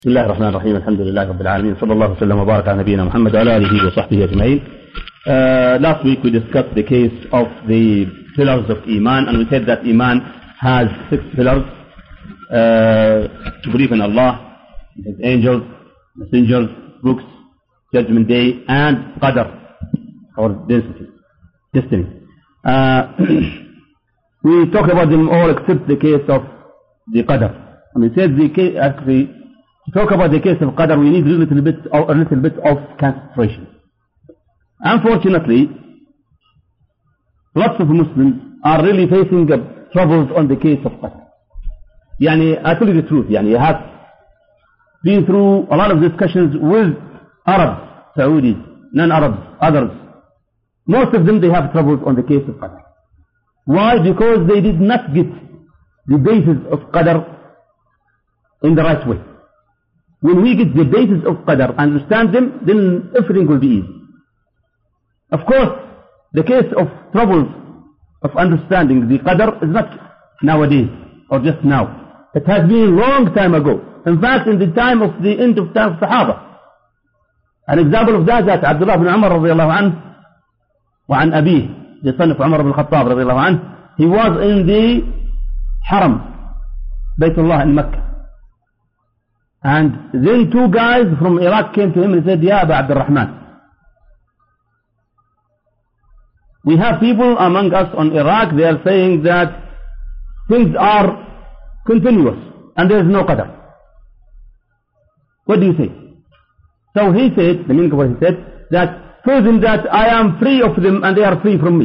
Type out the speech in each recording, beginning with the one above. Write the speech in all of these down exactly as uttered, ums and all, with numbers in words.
بسم الله الرحمن الرحيم. الحمد لله رب العالمين. صلى الله وسلم وبارك على نبينا محمد وعلى آله وصحبه أجمعين. Uh, last week we discussed the case of the pillars of Iman, and we said that Iman has six pillars. Uh, to believe in Allah, His angels, messengers, books, judgment day, and Qadr, or destiny. destiny. Uh, we talked about them all except the case of the Qadr. And we said the case, actually, to talk about the case of Qadr, we need a little bit, a little bit of concentration. Unfortunately, lots of Muslims are really facing troubles on the case of Qadr. Yani, I tell you the truth, yani, I have been through a lot of discussions with Arabs, Saudis, non-Arabs, others. Most of them, they have troubles on the case of Qadr. Why? Because they did not get the basis of Qadr in the right way. When we get the basis of Qadr, understand them, then everything will be easy. Of course, the case of troubles of understanding the Qadr is not nowadays or just now. It has been a long time ago. In fact, in the time of the end of time of Sahaba. An example of that, that Abdullah ibn Umar radiallahu anhu, وعن أبيه, the son of Umar ibn Khattab radiallahu anhu, he was in the Haram, Baytullah in Mecca. And then two guys from Iraq came to him and said, Ya Abu Abdul Rahman, we have people among us on Iraq, they are saying that things are continuous and there is no Qadr. What do you say? So he said, the meaning of what he said, that shows him that I am free of them and they are free from me.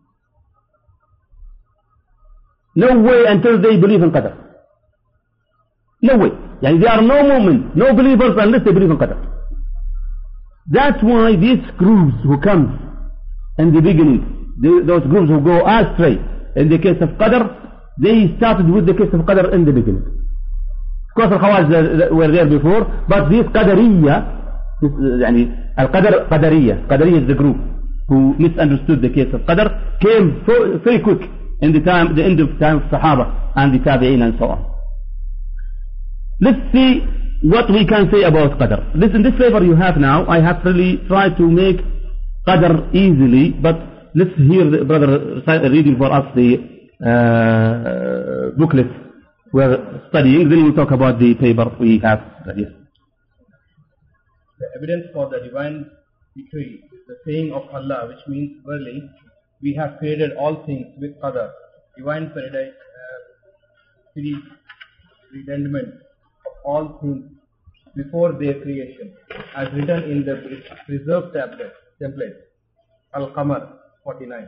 No way until they believe in Qadr. No way. Yani there are no moment, no believers unless they believe in Qadr. That's why these groups who come in the beginning, the, those groups who go astray in the case of Qadr, they started with the case of Qadr in the beginning. Of course, Al-Khawaj were there before, but this Qadariyya, this, yani, Al-Qadr, Qadariyya, Qadariyya is the group who misunderstood the case of Qadr, came so, very quick in the time, the end of time of Sahaba and the Tabi'in and so on. Let's see what we can say about Qadr. This, in this paper you have now, I have really tried to make Qadr easily, but let's hear the brother reading for us the uh, booklet we're studying, then we'll talk about the paper we have here. The evidence for the divine decree is the saying of Allah, which means, verily, we have created all things with Qadr, divine paradise, uh, predestination of all things before their creation, as written in the preserved tablet, template, Al-Qamar forty-nine.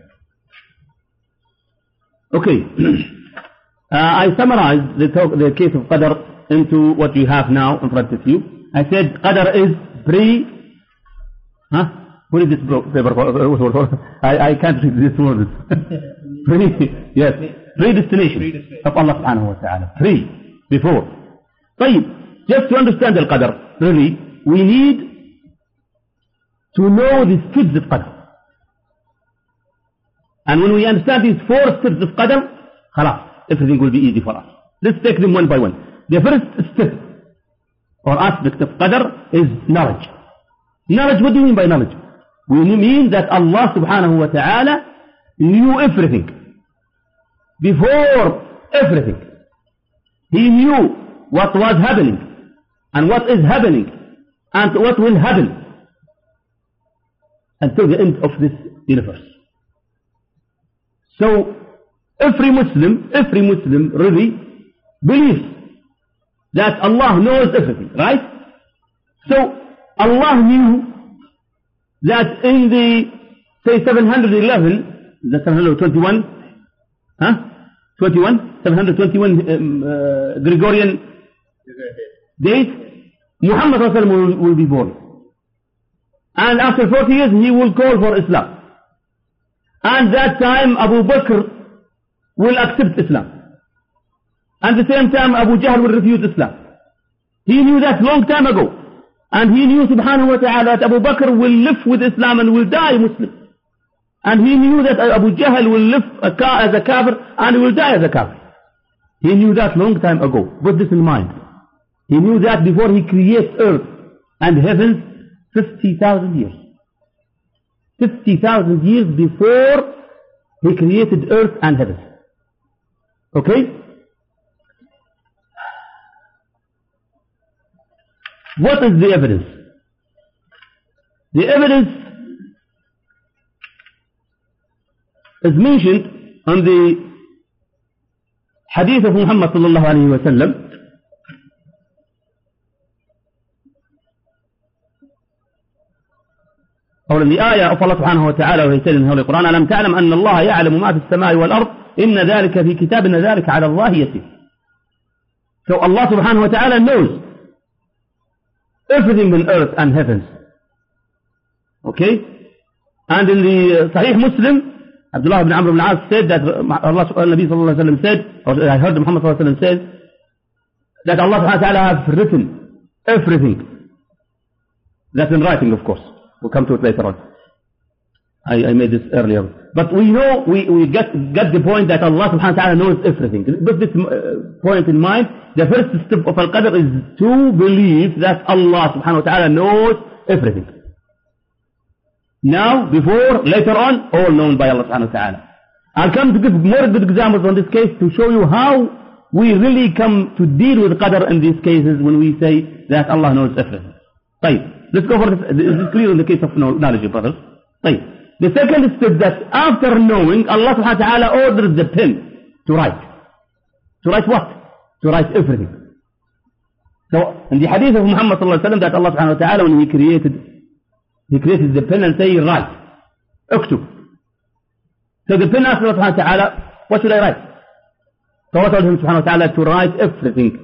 Okay. uh, I summarized the, talk, the case of Qadr into what you have now in front of you. I said Qadr is pre... Huh? What is this paper? I, I can't read this word. pre, yes. Predestination, Predestination of Allah subhanahu wa ta'ala. Pre, before. طيب, just to understand Al-Qadr, really, we need to know the steps of Qadr. And when we understand these four steps of Qadr, khalas, everything will be easy for us. Let's take them one by one. The first step or aspect of Qadr is knowledge. Knowledge, what do you mean by knowledge? We mean that Allah subhanahu wa ta'ala knew everything. Before everything. He knew what was happening and what is happening and what will happen until the end of this universe. So every Muslim, every Muslim really believes that Allah knows everything, right? So Allah knew that in the, say, seven hundred eleven, the seven hundred twenty-one, huh? twenty-one, seven hundred twenty-one um, uh, Gregorian date, Muhammad will, will be born. And after forty years, he will call for Islam. And that time, Abu Bakr will accept Islam. And at the same time, Abu Jahl will refuse Islam. He knew that long time ago. And he knew, subhanahu wa ta'ala, that Abu Bakr will live with Islam and will die Muslim. And he knew that Abu Jahl will live as a kafir and will die as a kafir. He knew that long time ago. Put this in mind. He knew that before he creates earth and heavens fifty thousand years. fifty thousand years before he created earth and heavens. Okay? What is the evidence? The evidence is mentioned on the hadith of Muhammad sallallahu alayhi wa sallam. أو الآية of Allah subhanahu wa ta'ala وهي said in the Holy Quran ألم تعلم أن الله يعلم ما في السماء والأرض إن ذلك في كتاب إن ذلك على الله يسير. So Allah subhanahu wa ta'ala knows everything in earth and heavens. Okay? And in the Sahih Muslim, Abdullah ibn Amr ibn As said that Allah Nabi sallallahu alayhi wa sallam said, or I heard Muhammad sallallahu alayhi wa sallam said, that Allah subhanahu wa ta'ala has written everything. That's in writing, of course. We'll come to it later on. I, I made this earlier. But we know, we, we get, get the point that Allah subhanahu wa ta'ala knows everything. With this uh, point in mind, the first step of Al-Qadr is to believe that Allah subhanahu wa ta'ala knows everything. Now, before, later on, all known by Allah subhanahu wa ta'ala. I'll come to give more good examples on this case to show you how we really come to deal with Qadr in these cases when we say that Allah knows everything. Right. Let's go for this. This is clear in the case of knowledge, brothers. Right. The second step that after knowing, Allah subhanahu wa ta'ala orders the pen to write. To write what? To write everything. So, in the hadith of Muhammad sallallahu alayhi wa sallam, that Allah subhanahu wa ta'ala, when he created, he created the pen and say, write. Uktub. So the pen asked Allah subhanahu wa ta'ala, what should I write? So Allah told him subhanahu wa ta'ala to write everything.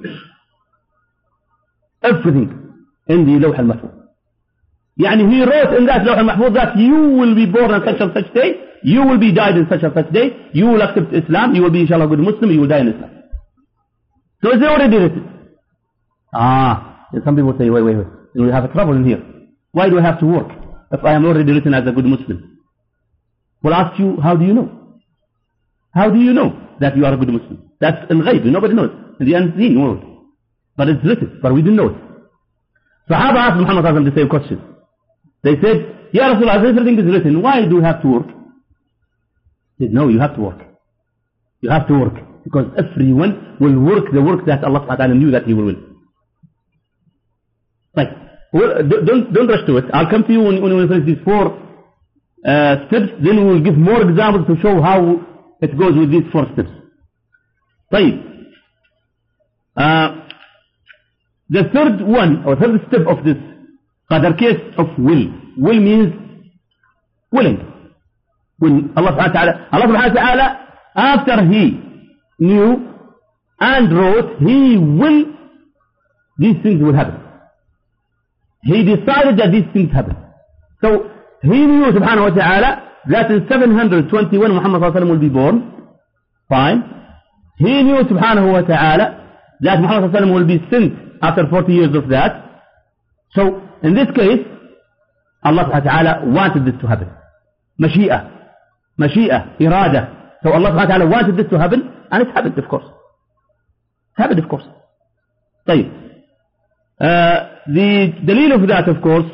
Everything in the Lawh al-Mahfuz. Yani he wrote in that Lawh al-Mahfuz that you will be born on such and such day, you will be died in such and such day, you will accept Islam, you will be inshallah a good Muslim, you will die in Islam. So it's already written. Ah, and some people say, wait, wait, wait, we have a trouble in here. Why do I have to work if I am already written as a good Muslim? We'll ask you, how do you know? How do you know that you are a good Muslim? That's in ghaib, nobody knows, in the unseen world. But it's written, but we didn't know it. Sahaba asked Muhammad sallallahu alayhi wa sallam the same question. They said, Ya Rasulullah, everything is written, why do you have to work? He said, no, you have to work. You have to work. Because everyone will work the work that Allah subhanahu wa ta'ala knew that he will win. Right. Well, don't, don't rush to it. I'll come to you when, when we finish these four uh, steps, then we will give more examples to show how it goes with these four steps. Right. Uh, the third one, or third step of this Qadr case of will. Will means willing. When Allah subhanahu wa ta'ala, Allah subhanahu wa ta'ala, after he knew and wrote, he will, these things will happen. He decided that these things happen. So, he knew subhanahu wa ta'ala that in seven hundred twenty-one Muhammad sallallahu alayhi wa sallam will be born. Fine. He knew subhanahu wa ta'ala that Muhammad sallallahu alayhi wa sallam will be sent after forty years of that. So, in this case, Allah subhanahu wa ta'ala wanted this to happen. Mashi'ah. Mashi'ah. Irada. So Allah subhanahu wa ta'ala wanted this to happen, and it happened, of course. It happened, of course. طيب. Uh, the dalil of that, of course,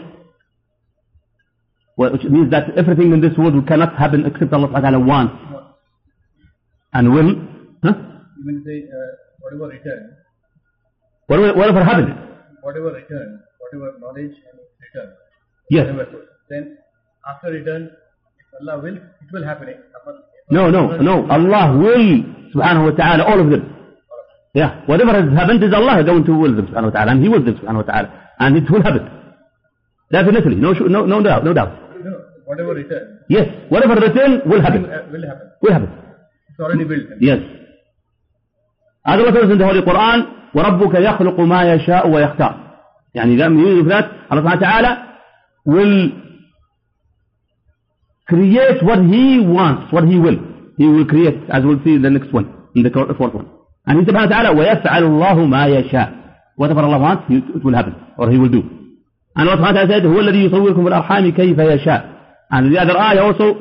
which means that everything in this world cannot happen except Allah subhanahu wa ta'ala wants. And will. Huh? You mean say, uh, whatever return. Whatever, whatever happened. Whatever return. Whatever knowledge and return. Yes. Then, after return, if Allah will, it will happen. No, no, no. Allah will, subhanahu wa ta'ala, all of them. Yeah. Whatever has happened is Allah going to will them, subhanahu wa ta'ala, and He will them, subhanahu wa ta'ala. And it will happen. Definitely. No, no, no doubt, no doubt. No, whatever return. Yes. Whatever return will happen. Will happen. Will happen. It's already built. Yes. As Allah says in the Holy Quran, وَرَبُّكَ يَخْلُقُ مَا يَشَاءُ وَيَخْتَارُ. يعني that means that Allah subhanahu wa ta'ala will create what He wants, what He will. He will create, as we'll see in the next one, in the fourth one. And He subhanahu wa ta'ala, وَيَفْعَلُ اللَّهُ مَا يَشَاءُ. Whatever Allah wants, it will happen, or He will do. And Allah subhanahu wa ta'ala said, هُوَ الَّذِي يُصَوِّركُمْ فِي الْأَرْحَامِ كَيْفَ يَشَاءُ. And the other ayah also,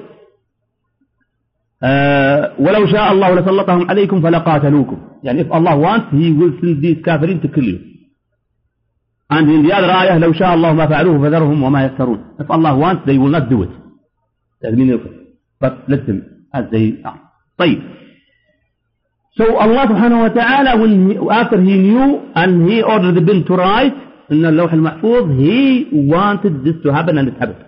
uh, وَلَوْ شَاءَ اللَّهُ لَسَلَّطَهُمْ عَلَيْكُمْ فَلَقَاتَلُوكُمْ. Yani if Allah wants, He will send these kafirin to kill you. And in the other ayah, لو شاء الله ما فعلوه فذرهم وما يفترون. If Allah wants, they will not do it. That's the meaning of it. But let them as they are. طيب. So Allah subhanahu wa ta'ala, when he, after he knew and he ordered the bill to write in the Lawh al-Mahfuz, he wanted this to happen and it happened.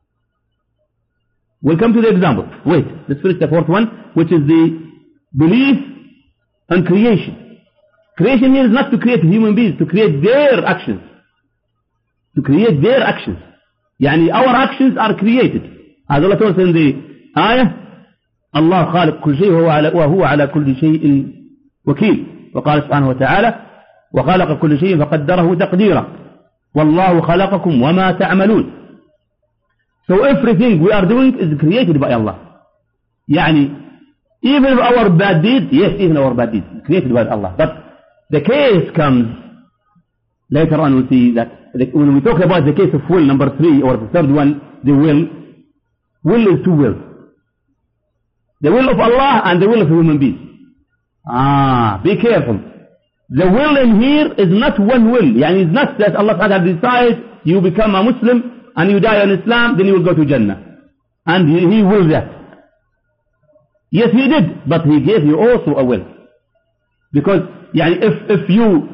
We'll come to the example. Wait, let's finish the fourth one, which is the belief in creation. Creation here is not to create human beings, to create their actions. To create their actions. Yani our actions are created. As Allah told us in the ayah, الله خالق كل شيء وهو على كل شيء وكيل. وقال سبحانه وتعالى وخلق كل شيء فقدره تقديرا والله خلقكم وما تعملون. So everything we are doing is created by Allah. يعني even our bad deeds, yes, even our bad deeds, created by Allah. But the case comes, later on we'll see that when we talk about the case of will, number three, or the third one, the will, will is two wills. The will of Allah and the will of human beings. Ah, be careful. The will in here is not one will. Yani it's not that Allah has decided you become a Muslim and you die on Islam, then you will go to Jannah. And he, he will that. Yes, he did, but he gave you also a will. Because yani if, if you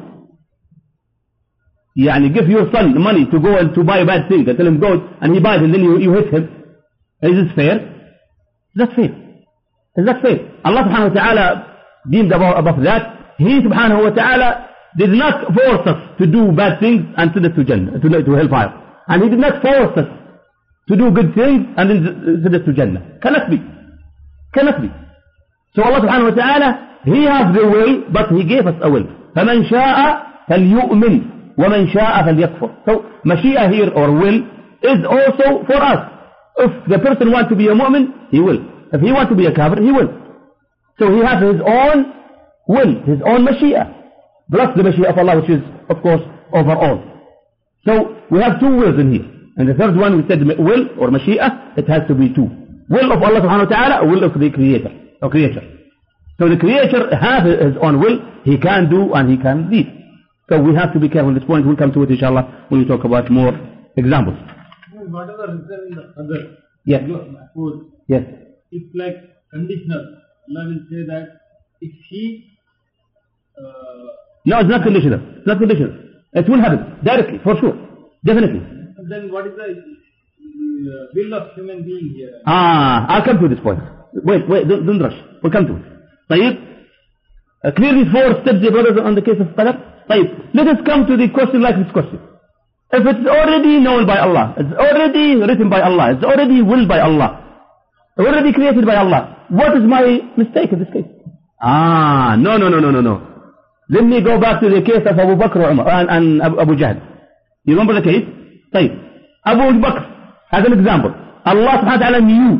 yani give your son money to go and to buy a bad thing and tell him go and he buys and then you, you hit him, is this fair? Is that fair? Is that fair? Allah subhanahu wa ta'ala deemed above, above that. He subhanahu wa ta'ala did not force us to do bad things and send us to Jannah, to, to hellfire. And he did not force us to do good things and then send us to Jannah. Cannot be. Cannot be. So Allah subhanahu wa ta'ala, he has the will, but he gave us a will. فَمَنْ شَاءَ فَلْيُؤْمِنْ وَمَنْ شَاءَ فَلْيَكْفُرْ. So Mashiach here, or will, is also for us. If the person wants to be a mu'min, he will. If he wants to be a kafir, he will. So he has his own will, his own Mashiach, plus the Mashiach of Allah, which is, of course, over all. So we have two wills in here. And the third one, we said will, or Mashiach, it has to be two. Will of Allah subhanahu wa ta'ala, will of the Creator, or Creator. So the Creator has his own will, he can do and he can lead. So we have to be careful at this point. We'll come to it, inshallah, when we talk about more examples. Whatever is there in the other, yes. Yes. It's like conditional. Allah will say that if he... Uh, no, it's not conditional. It's not conditional. It will happen directly, for sure. Definitely. Then what is the uh, will of human being here? Ah, I'll come to this point. Wait, wait, don't, don't rush. We'll come to it. طيب. Uh, clearly four steps, the brothers, on the case of Qadar. طيب. Let us come to the question like this question. If it's already known by Allah, it's already written by Allah, it's already willed by Allah, already created by Allah, what is my mistake in this case? Ah, no, no, no, no, no, no. Let me go back to the case of Abu Bakr Umar, and, and Abu Jahl. You remember the case? طيب. Abu Bakr, as an example, Allah subhanahu wa ta'ala knew,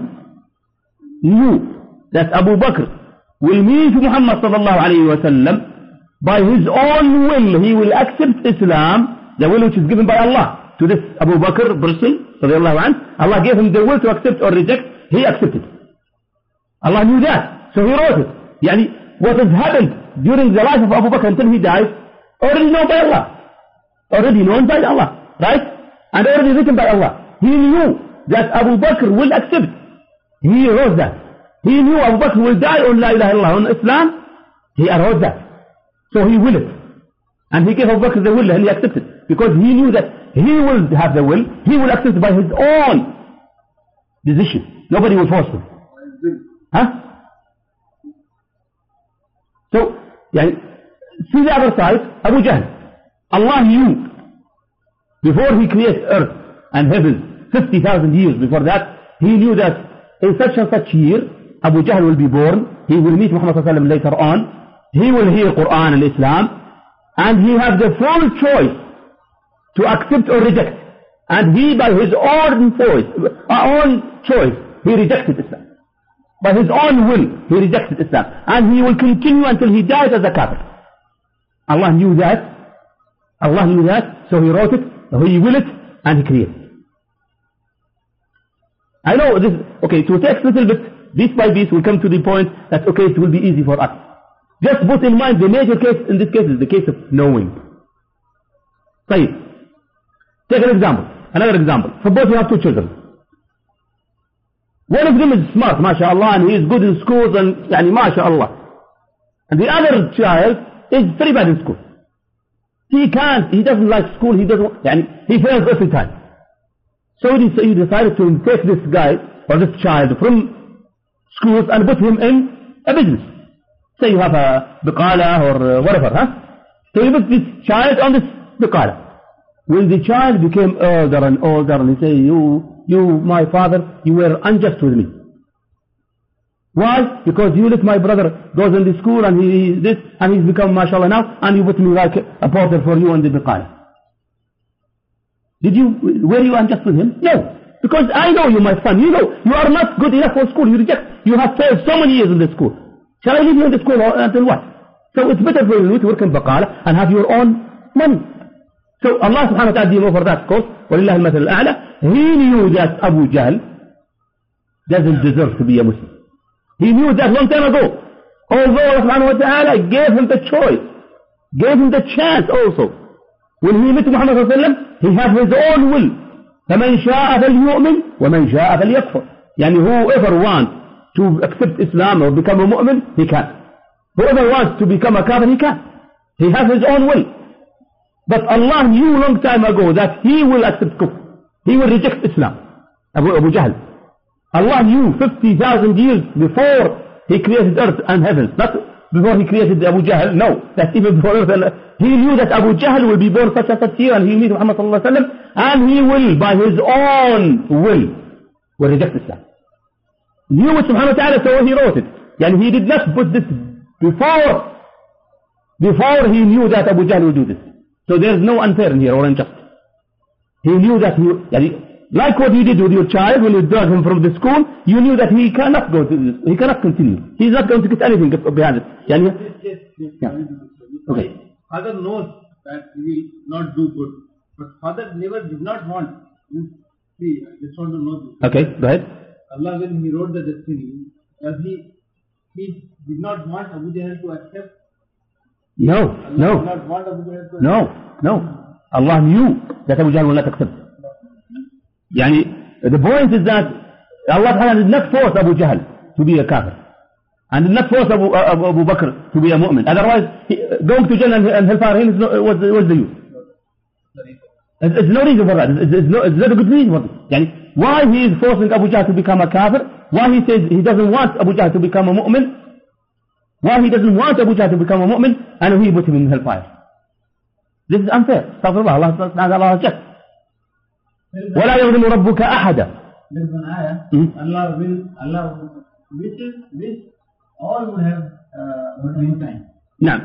knew that Abu Bakr will meet Muhammad sallallahu alayhi wa sallam by his own will. He will accept Islam, the will which is given by Allah to this Abu Bakr person, radiallahu anhu. Allah gave him the will to accept or reject. He accepted. Allah knew that. So he wrote it. Yani, what has happened during the life of Abu Bakr until he died, already known by Allah. Already known by Allah. Right? And already written by Allah. He knew that Abu Bakr will accept. He wrote that. He knew Abu Bakr will die on La ilaha illallah, on Islam. He wrote that. So he will it. And he gave Abu Bakr the will and he accepted. Because he knew that he will have the will, he will accept by his own decision. Nobody will force him. Huh? So, yeah, see the other side, Abu Jahl. Allah knew before he created earth and heaven, fifty thousand years before that, he knew that in such and such year, Abu Jahl will be born, he will meet Muhammad sallallahu alaihi wasallam later on, he will hear Quran and Islam, and he has the full choice to accept or reject. And he, by his own choice, own choice, he rejected Islam. By his own will, he rejected Islam. And he will continue until he dies as a kafir. Allah knew that. Allah knew that, so he wrote it, he will it, and he created it. I know this, okay, to take a little bit, piece by piece, we'll come to the point that, okay, it will be easy for us. Just put in mind the major case in this case is the case of knowing. طيب. Take an example, another example. Suppose you have two children. One of them is smart, mashallah, and he is good in schools and, yani, mashallah. And the other child is very bad in school. He can't, he doesn't like school, he doesn't, yani, he fails every time. So you decided to take this guy, or this child, from schools and put him in a business. Say you have a biqala or whatever, huh? So you put this child on this biqala. When the child became older and older, and he say, you, you, my father, you were unjust with me. Why? Because you let my brother goes in the school and he this, and he's become mashallah now, and you put me like a porter for you on the biqala. Did you, were you unjust with him? No. Because I know you, my son. You know, you are not good enough for school. You reject. You have failed so many years in the school. Shall I leave you in the school until what? So it's better for you to work in baqala and have your own money. So Allah subhanahu wa ta'ala didn't offer that course. وَلِلَّهِ الْمَثَلُ الْأَعْلَى. He knew that Abu Jahl doesn't deserve to be a Muslim. He knew that long time ago. Although Allah subhanahu wa ta'ala gave him the choice, gave him the chance also. When he met Muhammad sallallahu alayhi wa sallam, he had his own will. فَمَنْ شَاءَ فَلْيُؤْمِنْ وَمَنْ شَاءَ فَلْيَكْفُرْ. Yani whoever wants to accept Islam or become a mu'min, he can. Whoever wants to become a kafir, he can. He has his own will. But Allah knew long time ago that he will accept kufr. He will reject Islam. Abu, Abu Jahl. Allah knew fifty thousand years before he created earth and heavens. Not before he created Abu Jahl. No. That's even before earth and he knew that Abu Jahl will be born such and such year and he will meet Muhammad sallallahu alayhi wa sallam and he will by his own will will reject Islam. He knew it subhanahu wa ta'ala, so he wrote it. And he did not put this before before he knew that Abu Jahl would do this. So there is no unfair in here or unjust. He knew that he, like what you did with your child when you drug him from the school, you knew that he cannot go to this, he cannot continue. He's not going to get anything behind it. Yes, yes, yes. Yeah. Okay. Father knows that he will not do good, but father never did not want. See, I just want to know this. Okay, go ahead. Allah, when he wrote the destiny, does he, he did not want Abu Jahl to accept? No, Allah no. did not want Abu Jahl to accept? No, no. Allah knew that Abu Jahl will not accept. Yani, the point is that Allah Ta'ala did not force Abu Jahl to be a kafir. And did not force Abu, uh, Abu, Abu Bakr to be a mu'min. Otherwise, he, going to Jannah and, and hellfire him is no, what's, what's the use? It's, it's no reason for that. It's, it's, no, it's not a good reason for it. Yani, why he is forcing Abu Jahl to become a kafir? Why he says he doesn't want Abu Jahl to become a mu'min? Why he doesn't want Abu Jahl to become a mu'min? And he put him in hellfire. This is unfair. Astaghfirullah. Allah subhanahu wa ta'ala has checked. وَلَا يَظْلِمُ رَبُّكَ أَحَدًا. There is an ayah. Allah will, Allah wishes, wish, all will have uh, mankind. نعم.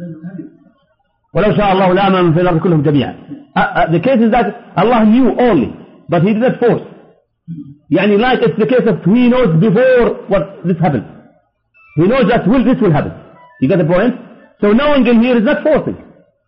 ولو شاء الله لآمن في الأرض كلهم جميعا. Uh, uh, the case is that Allah knew only, but He did not force. يعني like it's the case of He knows before what this happened. He knows that will this will happen. You get the point? So knowing in here is not forcing.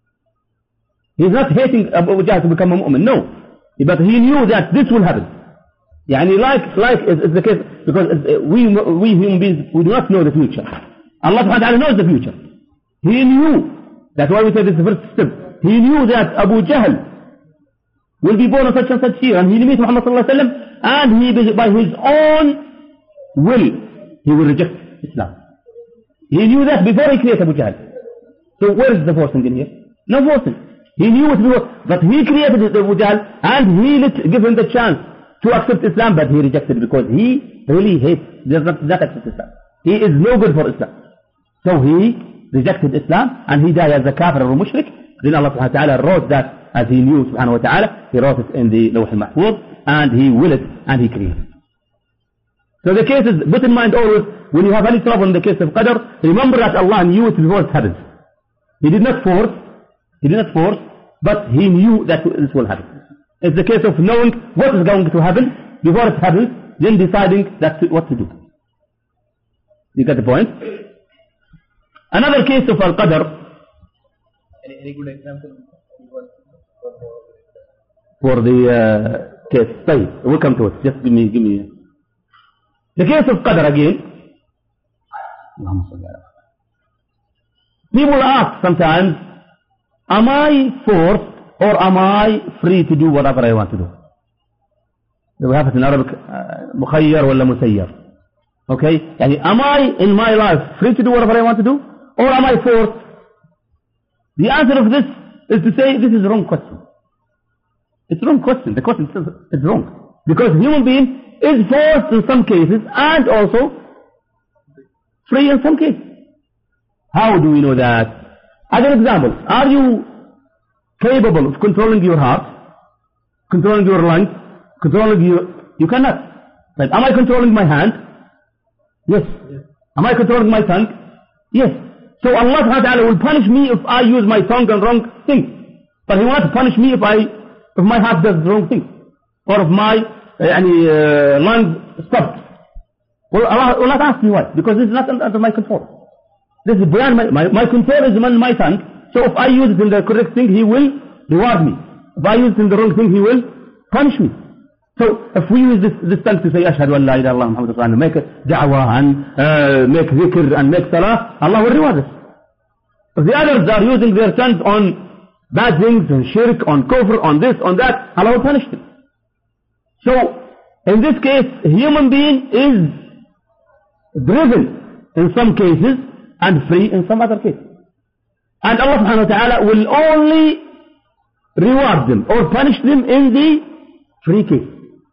He's not hating Abu Jahl to become a mu'min. No. But he knew that this will happen. يعني like, like it's, it's the case, because we, we human beings, we do not know the future. Allah subhanahu wa ta'ala knows the future. He knew, that's why we say this is the first step. He knew that Abu Jahl will be born on such and such year, and he will meet Muhammad sallallahu alayhi wa sallam, and he, by his own will, he will reject Islam. He knew that before he created Abu Jahl. So where is the forcing in here? No forcing. He knew it before, but he created Abu Jahl, and he let, give him the chance to accept Islam, but he rejected it because he really hates, does not, not accept Islam. He is no good for Islam. So he rejected Islam, and he died as a kafir or a mushrik. Then Allah subhanahu wa ta'ala wrote that, as he knew subhanahu wa ta'ala, he wrote it in the Lawh al-Mahfuz, and he willed it, and he created it. So the case is, put in mind always, when you have any trouble in the case of Qadr, remember that Allah knew it before it happened. He did not force, he did not force, but he knew that this will happen. It's the case of knowing what is going to happen before it happens, then deciding that to, what to do. You get the point? Another case of Al-Qadr. Any, any good example? For the uh, case. طيب, we'll come to it. Just give me, give me. The case of Qadr again. People ask sometimes, am I forced or am I free to do whatever I want to do? We have it in Arabic, مخير ولا مسير. Okay? يعني, am I in my life free to do whatever I want to do? Or am I forced? The answer of this is to say this is a wrong question. It's a wrong question. The question is wrong. Because a human being is forced in some cases and also free in some cases. How do we know that? As an example, are you capable of controlling your heart, controlling your lungs, controlling your... You cannot. Right? Am I controlling my hand? Yes. Yes. Am I controlling my tongue? Yes. So Allah subhanahu wa ta'ala will punish me if I use my tongue on wrong things. But He will not punish me if I, if my heart does the wrong thing. Or if my uh, uh, lungs stop. Well, Allah will not ask me why. Because this is not under my control. This is beyond my, my, my control is on my tongue. So if I use it in the correct thing, He will reward me. If I use it in the wrong thing, He will punish me. So if we use this, this tongue to say, Ashhadu an la ilaha illallah Muhammad Rasulullah, and make da'wah and uh, make dhikr and make salah, Allah will reward us. If the others are using their tongues on bad things, on shirk, on kufr, on this, on that, Allah will punish them. So in this case, a human being is driven in some cases and free in some other cases. And Allah subhanahu wa ta'ala will only reward them or punish them in the free case.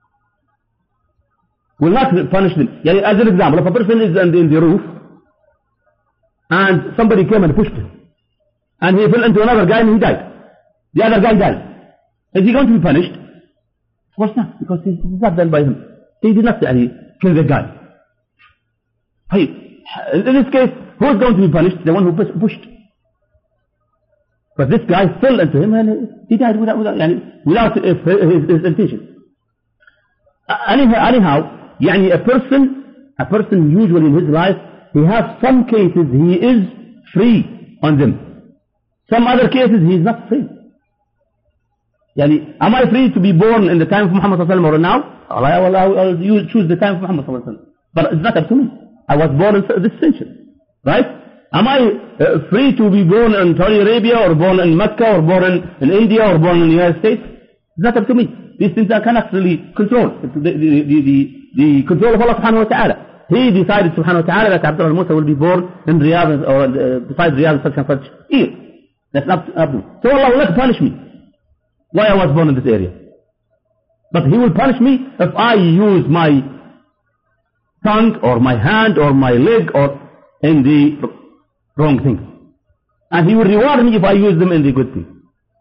Will not punish them. As an example, if a person is in the roof and somebody came and pushed him and he fell into another guy and he died. The other guy died. Is he going to be punished? Of course not, because it's not done by him. He did not kill the guy. Hey, in this case, who is going to be punished? The one who pushed. But this guy fell into him and he died without, without, without his, his intention. Anyhow, anyhow يعني a person, a person usually in his life, he has some cases he is free on them. Some other cases he is not free. يعني, am I free to be born in the time of Muhammad sallallahu alaihi wasallam or now? Allah, Allah, I'll choose the time of Muhammad sallallahu alaihi wasallam. But it's not up to me. I was born in this century. Right? Am I uh, free to be born in Saudi Arabia or born in Mecca or born in, in India or born in the United States? It's not up to me. These things I cannot really control. It's the, the, the, the, the control of Allah subhanahu wa ta'ala. He decided subhanahu wa ta'ala that Abdullah al-Musa will be born in Riyadh or uh, besides Riyadh such and such year. That's not up to me. So Allah will not punish me why I was born in this area. But He will punish me if I use my tongue or my hand or my leg or in the wrong things. And He will reward me if I use them in the good things.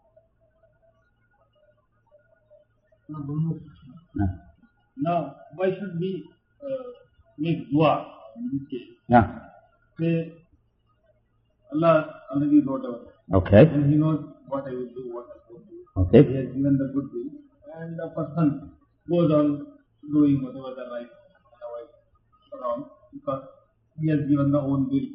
No. Now, why should we uh, make dua in this case? Yeah. Say, Allah already wrote our Okay. and He knows what I will do, what I will do. Okay. He has given the good will. And a person goes on doing whatever the right or wrong because He has given the own will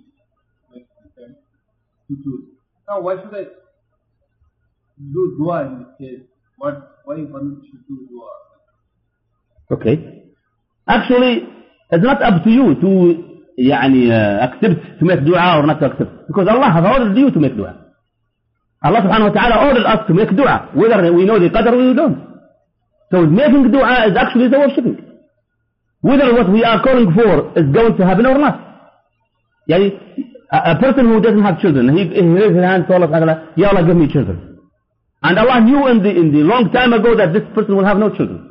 to choose. Now, why should I do dua in this case? What, why one should do dua? Okay. Actually, it's not up to you to يعني, uh, accept to make dua or not to accept. Because Allah has ordered you to make dua. Allah subhanahu wa ta'ala ordered us to make dua. Whether we know the qadr or we don't. So making dua is actually the worshipping. Whether what we are calling for is going to happen or not. يعني, a, a person who doesn't have children, he, he raises his hand to Allah subhanahu wa ta'ala, Ya Allah, give me children. And Allah knew in the, in the long time ago that this person will have no children.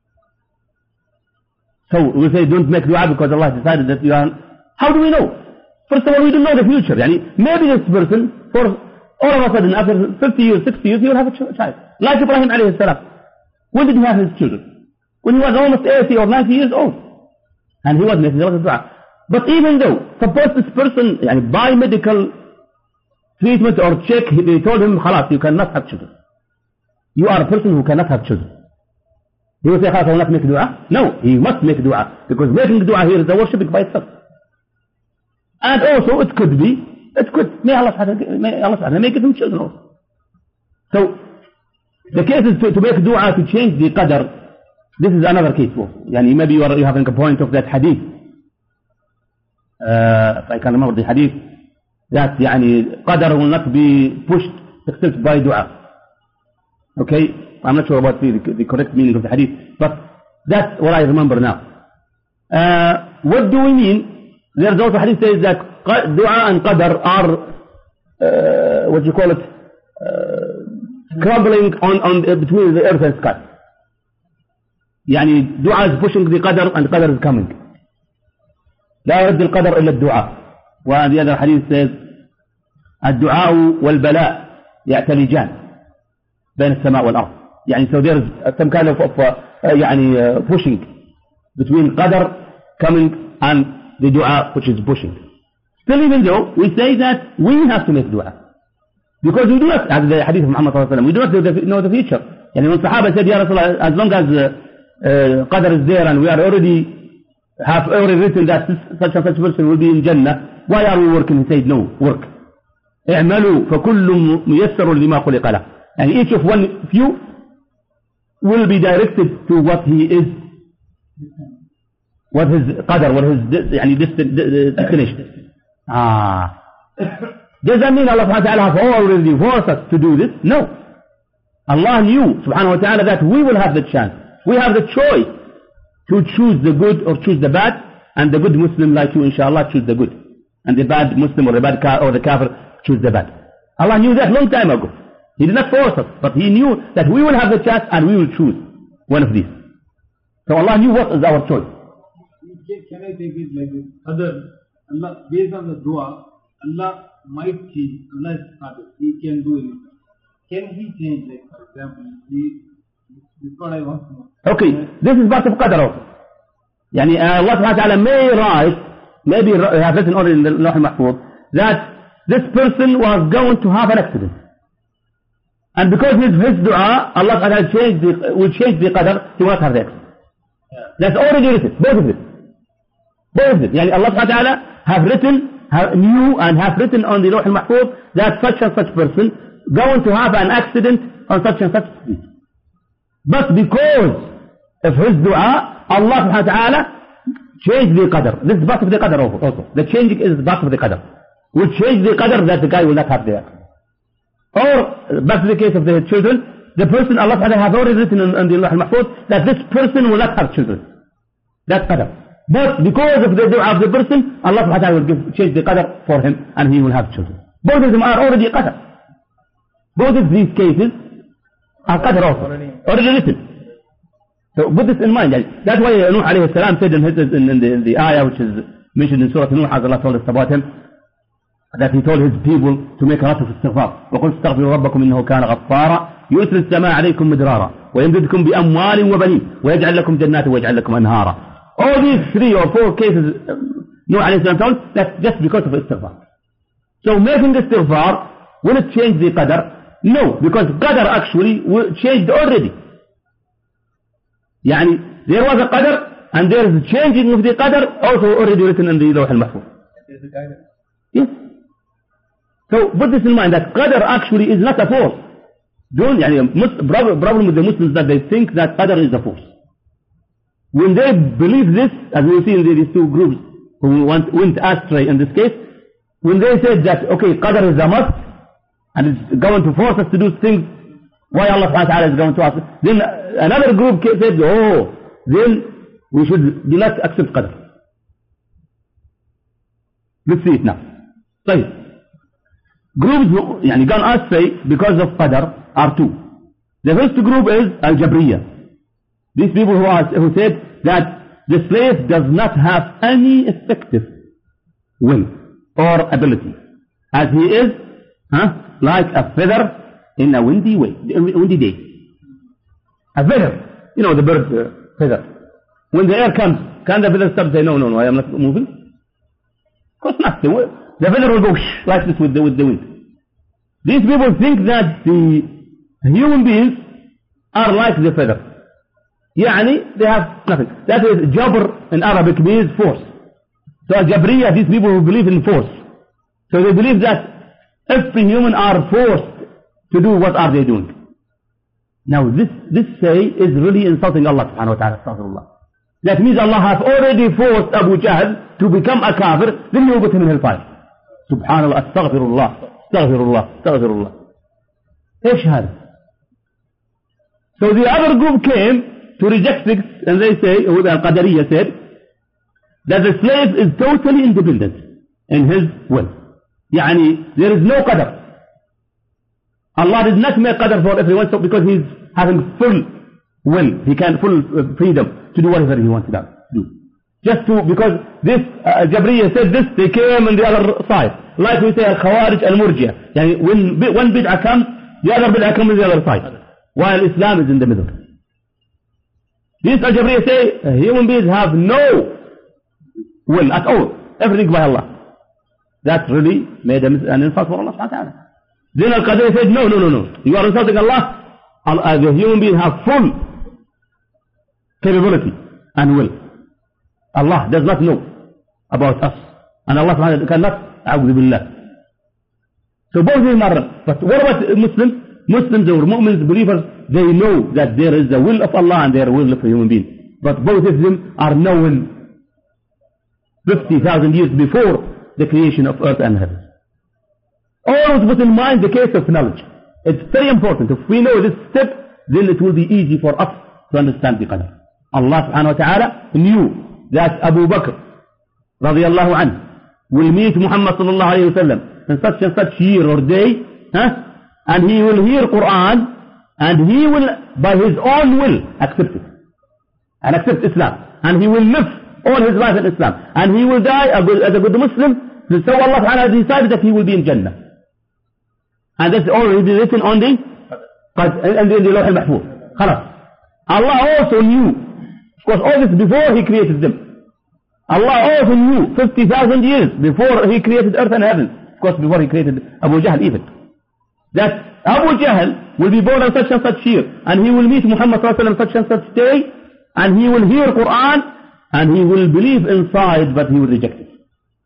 So we say don't make dua because Allah decided that you are... How do we know? First of all, we don't know the future. Yani, maybe this person, for all of a sudden, after fifty years, sixty years, he will have a ch- child. Like Ibrahim alayhi salam. When did he have his children? When he was almost eighty or ninety years old. And he was making a lot of dua. But even though, suppose this person, yani, by medical treatment or check, they told him, khalas, you cannot have children. You are a person who cannot have children. He will say, khalas, I will not make dua. No, he must make dua. Because making dua here is a worshipping by itself. And also, it could be, it could, may Allah may Allah make them children also. So, the case is to, to make dua to change the qadr. This is another case. Yani maybe you are you having a point of that hadith. Uh, if I can remember the hadith, that yani qadr will not be pushed except by dua. Okay, I'm not sure about the, the correct meaning of the hadith, but that's what I remember now. Uh, what do we mean? There's also hadith says that dua and qadar are, uh, what do you call it, uh, crumbling on, on uh, between the earth and sky. يعني dua is pushing the qadar and qadar is coming. لا يرد القدر إلا الدعاء. وهذا other hadith says الدعاء والبلاء يعتلجان بين السماء والأرض. يعني so there is some kind of, of uh, يعني uh, pushing between qadar coming and the dua which is pushing. Still, even though we say that we have to make dua because we do not, as the hadith of Muhammad sallallahu alaihi wasallam, we do not know the future. يعني when Sahaba said, Ya Rasulullah, as long as uh, uh, qadar is there and we are already have already written that this, such and such person will be in Jannah, why are we working? He said, no, work. اعملوا فكل ميسر لما خلق له. And each of one of you will be directed to what he is, what his qadar, what his يعني destination. Ah. Does that mean Allah subhanahu wa ta'ala have already forced us to do this? No. Allah knew subhanahu wa ta'ala that we will have the chance. We have the choice to choose the good or choose the bad, and the good Muslim like you, inshallah, choose the good. And the bad Muslim or the bad ka or the kafir, choose the bad. Allah knew that long time ago. He did not force us, but He knew that we will have the chance and we will choose one of these. So Allah knew what is our choice. Can I take it like this? Other, Allah, based on the dua, Allah might change. Allah is Qadir. He can do anything. Can He change, like for example, He, this is what I want to know. Okay, this is part of Qadr also. Yani uh, Allah subhanahu wa ta'ala may write, maybe have written already in the Lawh al-Mahfuz, that this person was going to have an accident. And because of his dua, Allah subhanahu wa ta'ala change the, will change the Qadr to not have the accident. Yeah. That's already written, both of it. Both of it. Yani Allah subhanahu wa ta'ala have written, have knew and have written on the Lawh al-Mahfuz that such and such person going to have an accident on such and such street. But because of his dua, Allah subhanahu wa ta'ala changed the qadr. This is part of the qadr also. The changing is part of the qadr. Will change the qadr that the guy will not have the accident. Or, back to the case of the children, the person, Allah subhanahu wa ta'ala has already written in, in the Lawh al-Mahfuz that this person will not have children. That's qadr. But because of the dua of the person, Allah subhanahu wa ta'ala will give, change the qadr for him and he will have children. Both of them are already qadr. Both of these cases are qadr also. Already written. So put this in mind. That's why Nuh alayhi salam said in, his, in, in, the, in the ayah which is mentioned in Surah Nuh, as Allah told us about him, that he told his people to make a lot of istighfar. وَقُلْ اسْتَغْفِرُوا رَبَّكُمْ إِنَّهُ كَانَ غَفَّارًا يُرْسِلِ السَّمَاءَ عَلَيْكُمْ مِدْرَارًا وَيَمْدِدْكُمْ بِأَمْوَالٍ وَبَنِينَ وَيَجْعَلْ لَكُمْ جَنَّاتٍ وَيَجْعَلْ لَكُمْ أَنْهَارًا. All these three or four cases Nuh alayhi salam told, that's just because of istighfar. So making istighfar, will it change the qadr? No, because qadr actually changed already. يعني there was a qadr and there is a changing of the qadr also already written in the Lawh al-Mahfuz. Yes. So put this in mind that qadr actually is not a force. Don't, يعني, problem with the Muslims that they think that qadr is a force. When they believe this, as we see in these two groups who went, went astray in this case, when they said that, okay, qadr is a must, and it's going to force us to do things, why Allah subhanahu wa ta'ala is going to ask, then another group said, oh, then we should do not accept qadr. Let's see it now. So, groups who يعني, gone astray because of qadr are two. The first group is al-Jabriya. These people who, are, who said that the slave does not have any effective will or ability, as he is huh, like a feather in a windy way, windy day. A feather, you know the bird uh, feather. When the air comes, can the feather stop and say, no, no, no, I am not moving? Of course not. The, the feather will go shh, like this with the, with the wind. These people think that the human beings are like the feather. يعني, they have nothing. That is, jabr in Arabic means force. So Jabriya, these people who believe in force. So they believe that if the human are forced to do, what are they doing? Now this, this say is really insulting Allah subhanahu wa ta'ala. Astaghfirullah. That means Allah has already forced Abu Jahl to become a kafir, then he will put him in hellfire. Subhanallah, astaghfirullah, astaghfirullah, astaghfirullah. ايش هذا؟ So the other group came to reject this, and they say, who the Al-Qadariyya said, that the slave is totally independent in his will. Yani, there is no qadr. Allah did not make qadr for everyone, so because he's having full will, he can full freedom to do whatever he wants to do. Just to, because this, uh, Jabriya said this, they came on the other side. Like we say, Al-Khawarij, Al-Murjiya. Yani, when one bid'ah comes, the other bid'ah comes on the other side. While Islam is in the middle. These Al-Jabriya say, uh, human beings have no will at all. Everything by Allah. That really made an insult for Allah subhanahu wa ta'ala. Then Al-Qadariyya said, no, no, no, no. You are insulting Allah. Uh, the human beings have full capability and will. Allah does not know about us. And Allah subhanahu wa ta'ala cannot, a'udhu billah. So both of them are, but what about Muslims? Muslims or Mu'mins, believers, they know that there is the will of Allah and their will of a human being. But both of them are known fifty thousand years before the creation of earth and heaven. Always put in mind the case of knowledge. It's very important. If we know this step, then it will be easy for us to understand the Qadr. Allah subhanahu wa ta'ala knew that Abu Bakr radiallahu anhu will meet Muhammad sallallahu alayhi wa sallam in such and such year or day, huh? And he will hear Quran, and he will, by his own will, accept it. And accept Islam. And he will live all his life in Islam. And he will die as a good Muslim. So Allah subhanahu decided that he will be in Jannah. And that's already written on the, and in the Lawh al-Mahfuz. Khalas. Allah also knew, of course all this before he created them. Allah also knew fifty thousand years before he created earth and heaven. Of course before he created Abu Jahl even. That Abu Jahl will be born on such and such year, and he will meet Muhammad sallallahu alaihi wasallam such and such day, and he will hear Quran, and he will believe inside, but he will reject it.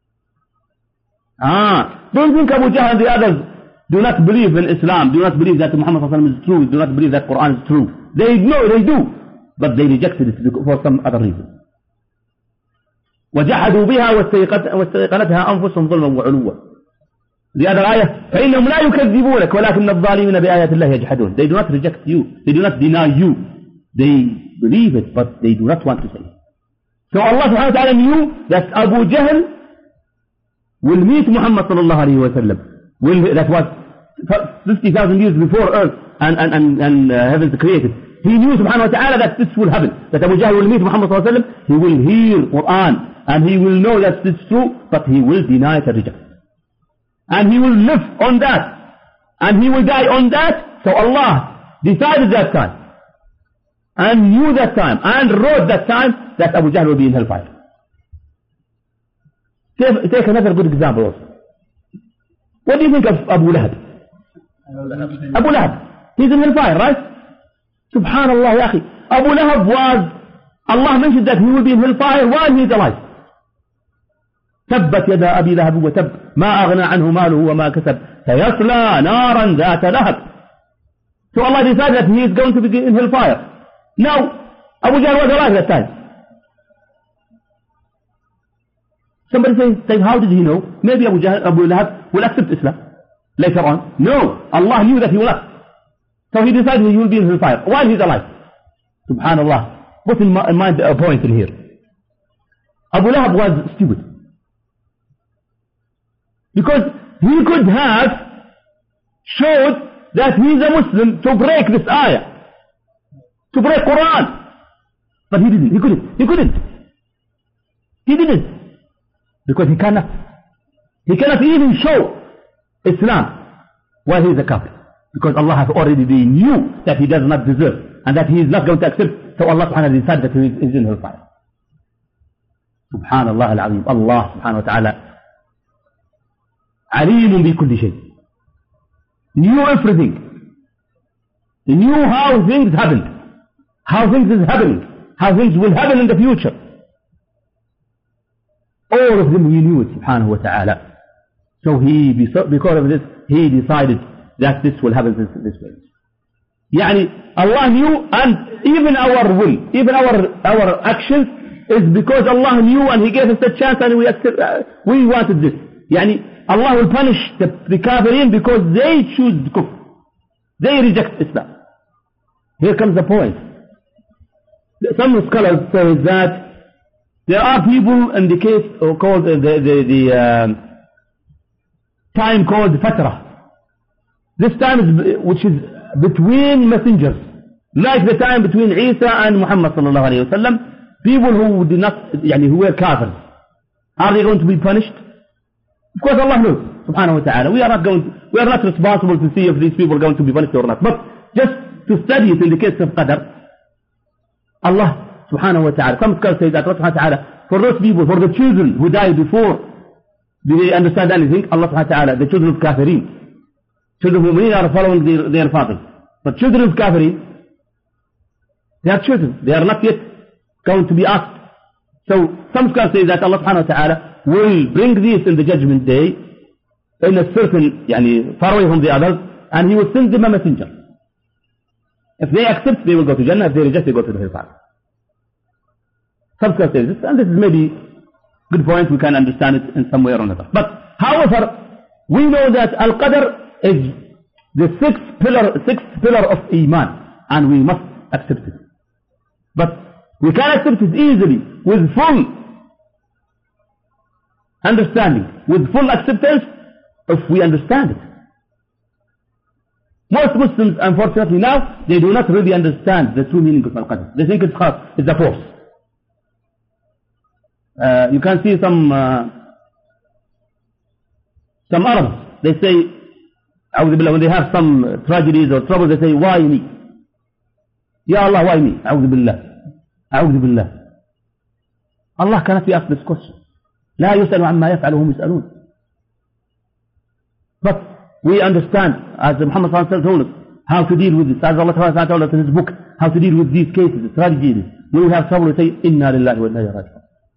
Ah, don't think Abu Jahl and the others do not believe in Islam, do not believe that Muhammad sallallahu alaihi wasallam is true, do not believe that Quran is true. They know, they do, but they rejected it for some other reason. وجحدوا بها واستيقنتها أنفسهم ظلما وعلوا. The other ayah, فإنهم لا يكذبونك ولكن الظالمين بآيات الله يجحدون. They do not reject you, they do not deny you, they believe it, but they do not want to say it. So Allah subhanahu wa ta'ala knew that Abu Jahl will meet Muhammad sallallahu alayhi wa sallam. Will, that was fifty thousand years before earth and, and, and, and uh, heavens created. He knew subhanahu wa ta'ala that this will happen, that Abu Jahl will meet Muhammad sallallahu alayhi wa sallam, he will hear Quran, and he will know that it's true, but he will deny it and reject it. And he will live on that, and he will die on that. So Allah decided that time, and knew that time, and wrote that time that Abu Jahl will be in hellfire. Take, take another good example also. What do you think of Abu Lahab? Abu Lahab, he's in hellfire, right? Subhanallah, ya akhi. Abu Lahab was, Allah mentioned that he will be in hellfire while he is alive. تبت يدا أبي لهب وتب ما أغنى عنه ماله وما كسب سيصلى نارا ذات لهب. So Allah decided that he is going to be in hellfire. Now, Abu Jahl was alive at that time. Somebody says, how did he know? Maybe Abu Jahl, Abu Lahab will accept Islam later on. No, Allah knew that he will not. So he decided he will be in hellfire while he is alive. Subhanallah. Put in mind a point in here. Abu Lahab was stupid. Because he could have showed that he is a Muslim to break this ayah, to break Quran. But he didn't, he couldn't, he couldn't. He didn't. Because he cannot. He cannot even show Islam while he is a kafir. Because Allah has already knew that he does not deserve, and that he is not going to accept. So Allah subhanahu wa ta'ala decided that he is in hellfire. Subhanallah al-azim. Allah subhanahu wa ta'ala عليم بكل شيء. Knew everything. He knew how things happened, how things is happening, how things will happen in the future. All of them he knew it, subhanahu wa ta'ala. So he, because of this, he decided that this will happen this way. Yani, Allah knew, and even our will, even our, our actions is because Allah knew, and he gave us a chance, and we accept, uh, we wanted this. Yani, Allah will punish the, the kafirin because they choose the kufr. They reject Islam. Here comes the point. Some scholars say that there are people in the case or called the, the, the um, time called Fatra. This time is which is between messengers, like the time between Isa and Muhammad sallallahu alayhi wa sallam. People who did not, yani, who were kafirs, are they going to be punished? Of course Allah knows, subhanahu wa ta'ala. We are not going, to, we are not responsible to see if these people are going to be punished or not. But just to study it in the case of Qadr, Allah subhanahu wa ta'ala, some scholars say that Allah subhanahu wa ta'ala, for those people, for the children who died before, do they understand anything? Allah subhanahu wa ta'ala, the children of Kafirin, children of Mu'mineen are following their, their fathers. But children of Kafirin, they are children, they are not yet going to be asked. So some scholars say that Allah subhanahu wa ta'ala will bring this in the judgment day in a certain, yani, far away from the others, and He will send them a messenger. If they accept, they will go to Jannah. If they reject, they go to the hellfire. Some scholars say this, and this is maybe a good point. We can understand it in some way or another. But however, we know that Al-Qadr is the sixth pillar, sixth pillar of Iman, and we must accept it. But we can accept it easily, with full understanding, with full acceptance, if we understand it. Most Muslims, unfortunately now, they do not really understand the true meaning of Al-Qadr. They think it's khas, it's a force. Uh, you can see some uh, some Arabs, they say, when they have some tragedies or trouble, they say, why me? Ya Allah, why me? A'udhu billah. A'udhu billah. Allah cannot be asked this question. لا يسأل عما يفعل وهم يسألون. But we understand, as Muhammad sallallahu alaihi wasallam told us, how to deal with this. As Allah ta'ala told us in His book, how to deal with these cases, tragedies. When we have trouble, we say, إِنَّا لِلَّهِ وَإِنَّا إِلَيْهِ رَاجِعُونَ.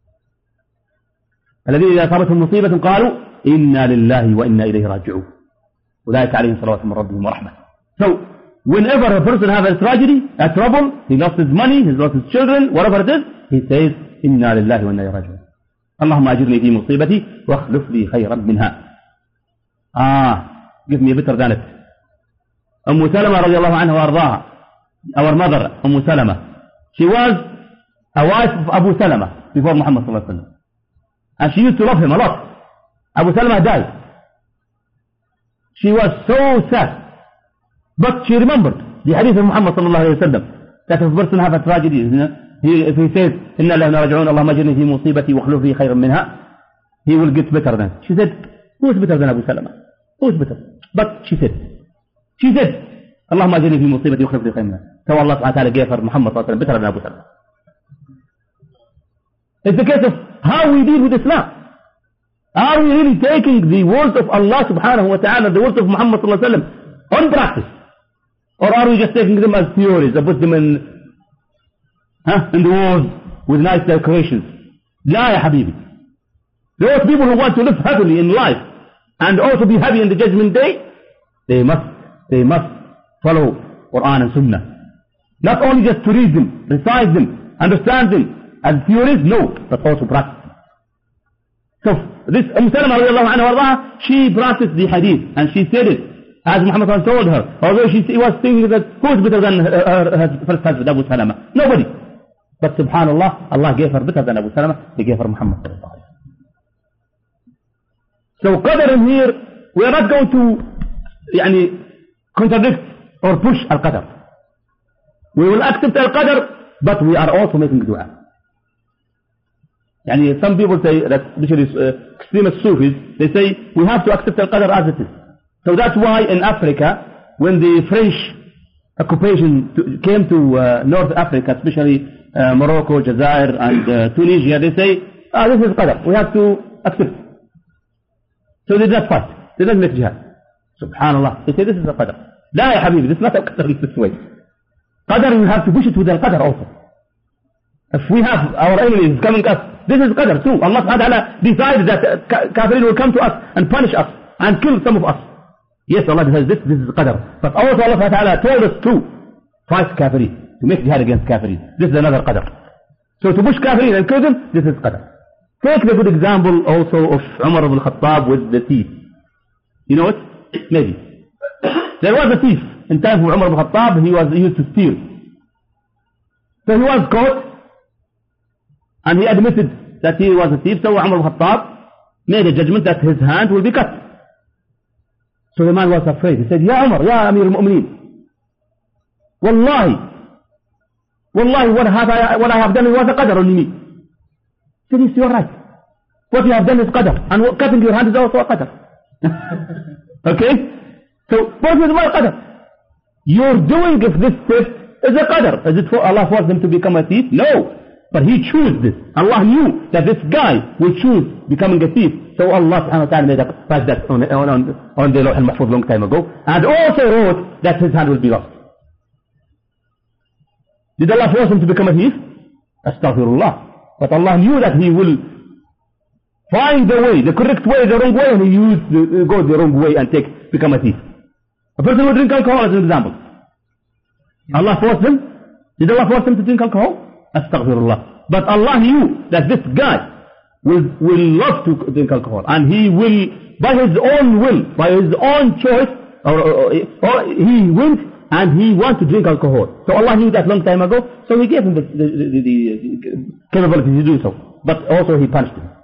الذين إذا أصابتهم مصيبة قالوا إِنَّا لِلَّهِ وَإِنَّا إِلَيْهِ رَاجِعُونَ. أولئك عليهم صلوات من ربهم ورحمة. So, whenever a person has a tragedy, a trouble, he lost his money, he lost his children, whatever it is, he says, إِنَّا لِلَّهِ وَإِنَّا إِلَيْهِ رَاجِعُونَ. اللهم أجرني في مصيبتي واخلف لي خيرا منها. Ah, give me a better than it. Umm Salama radiallahu anha wa ardaha, our mother, Umm Salama, she was a wife of Abu Salama before Muhammad sallallahu alaihi wasallam. And she used to love him a lot. Abu Salama died. She was so sad. But she remembered the hadith of Muhammad sallallahu alaihi wasallam that if a person have a tragedy, you know, he, if he says, إِنَّا لَهُ نَرَجْعُونَ اللَّهُمَّ أَجِرْنِي فِي مُصِيبَتِي وَاخْلُفْ لِي خَيْرًا مِنْهَا, he will get better than. She said, who is better than Abu Salama? Who is better? But she said, she said, اللهم أجرني في مصيبتي واخلف لي خيرا منها. So Allah subhanahu wa ta'ala gave her Muhammad sallallahu alaihi wasallam better than Abu Salama. It's the case of how we deal with Islam. Are we really taking the words of Allah subhanahu wa ta'ala, the words of Muhammad sallallahu alaihi wasallam on practice? Or are we just taking them as theories and put them in, huh, in the walls with nice decorations? La ya habibi. Those people who want to live happily in life and also be happy in the judgment day, they must, they must follow Quran and Sunnah. Not only just to read them, recite them, understand them as theories, no, but also practice them. So this Umm Salama radiallahu anha warḍaha, she practiced the hadith and she said it as Muhammad told her, although she was thinking that who is better than her, her first husband, Abu Salama? Nobody. But subhanallah, Allah gave her better than Abu Salama, He gave her Muhammad sallallahu alaihi wasallam. So Qadr in here, we are not going to يعني, contradict or push Al-Qadr. We will accept Al-Qadr, but we are also making dua. يعني, some people say, that especially uh, extremist Sufis, they say we have to accept Al-Qadr as it is. So that's why in Africa, when the French occupation to, came to uh, North Africa, especially uh, Morocco, Jazair and uh, Tunisia, they say, ah, this is Qadr, we have to accept. So they did not fight, they did not make jihad. Subhanallah, they say this is a Qadr. La ya habibi, this is not a Qadr in this way. Qadr, we have to push it with Al-Qadr also. If we have our enemies coming to us, this is Qadr too. Allah subhanahu wa ta'ala decided that uh, Kafirin will come to us and punish us and kill some of us. Yes, Allah says this, this is Qadr. But also Allah subhanahu wa ta'ala told us to fight Kafirin, to make jihad against Kafirin. This is another Qadr. So to push Kafirin and kill them, this is Qadr. Take the good example also of Umar ibn Khattab with the thief. You know it? Maybe. There was a thief in time of Umar ibn Khattab, he was he used to steal. So he was caught, and he admitted that he was a thief. So Umar ibn Khattab made a judgment that his hand will be cut. So the man was afraid. He said, Ya Umar, Ya Amir al-Mu'mineen, Wallahi, Wallahi, what, have I, what I have done was a qadr on me. He said, yes, you are right. What you have done is qadr, and what, cutting your hand is also a qadr. Okay? So, what is my qadr? You're doing if this theft is a qadr. Is it for Allah forced him to become a thief? No. But he chose this. Allah knew that this guy will choose becoming a thief. So Allah subhanahu wa ta'ala made a write that on, on, on, on the Lawh al-Mahfuz long time ago. And also wrote that his hand will be lost. Did Allah force him to become a thief? Astaghfirullah. But Allah knew that he will find the way, the correct way, the wrong way, and he used the, go the wrong way and take, become a thief. A person who drink alcohol as an example. Allah forced him. Did Allah force him to drink alcohol? Astaghfirullah. But Allah knew that this guy will, will love to drink alcohol, and he will, by his own will, by his own choice, or, or, or he went and he wants to drink alcohol. So Allah knew that long time ago, so he gave him the, the, the, the, the capability to do so. But also he punished him.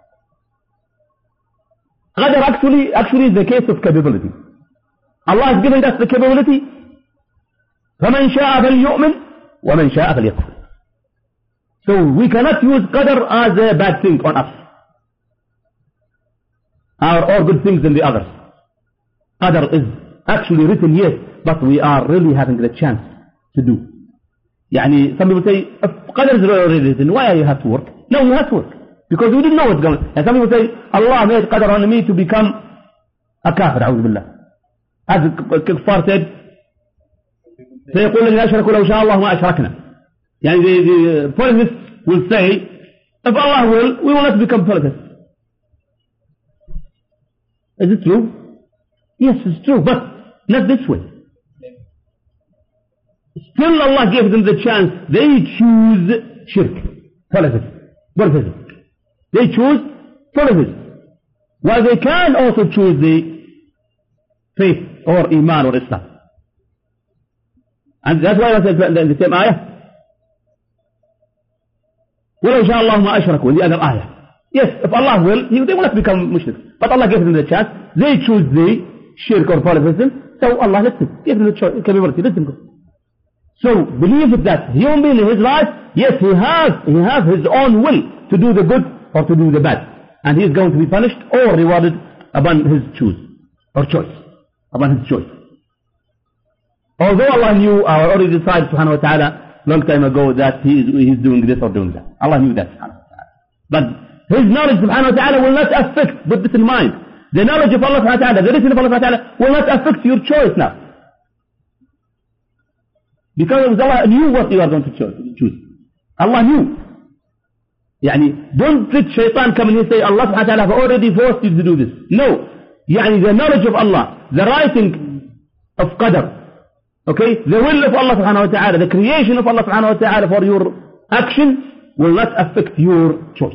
Qadr actually, actually is the case of capability. Allah has given us the capability. فَمَنْ شَاءَ فَلْيُؤْمِنْ وَمَنْ شَاءَ فَلْيَكْفُرْ. So we cannot use qadr as a bad thing on us. Or, or good things in the others. Qadr is actually written, yes, but we are really having the chance to do. Yani, some people say, if qadr is already written, why you have to work? No, you have to work. Because we didn't know what's going on. And some people say, Allah made qadr on me to become a kafir, a'udhu billah. As Kuffar said, سيقول الذين أشركوا لو شاء الله ما أشركنا. Yani the, the polytheists will say, if Allah will, we will not become polytheists. Is it true? Yes, it's true, but not this way. Still Allah gave them the chance. They choose shirk, polytheism, polytheism. They choose polytheism. While they can also choose the faith or iman or Islam. And that's why I said in the same ayah, وَلَوْ شَاءَ اللَّهُ مَا أَشْرَكُوا, in the other ayah. Yes, if Allah will, they will not become mushrik. But Allah gave them the chance. They choose the shirk or polytheism, so Allah lets them, give them the choice, capability, let them go. So, believe that human being in his life, yes, he has, he has his own will to do the good or to do the bad. And he is going to be punished or rewarded upon his choice, or choice, upon his choice. Although Allah knew, or already decided subhanahu wa ta'ala long time ago that he is, he is doing this or doing that. Allah knew that subhanahu wa ta'ala. But his knowledge subhanahu wa ta'ala will not affect, put this in mind. The knowledge of Allah subhanahu wa ta'ala, the written of Allah subhanahu wa ta'ala will not affect your choice now. Because Allah knew what you are going to choose. Allah knew. Yani, don't let shaitan come in and say, Allah subhanahu wa ta'ala have already forced you to do this. No. Yani, the knowledge of Allah, the writing of qadr, okay, the will of Allah subhanahu wa ta'ala, the creation of Allah subhanahu wa ta'ala for your action will not affect your choice.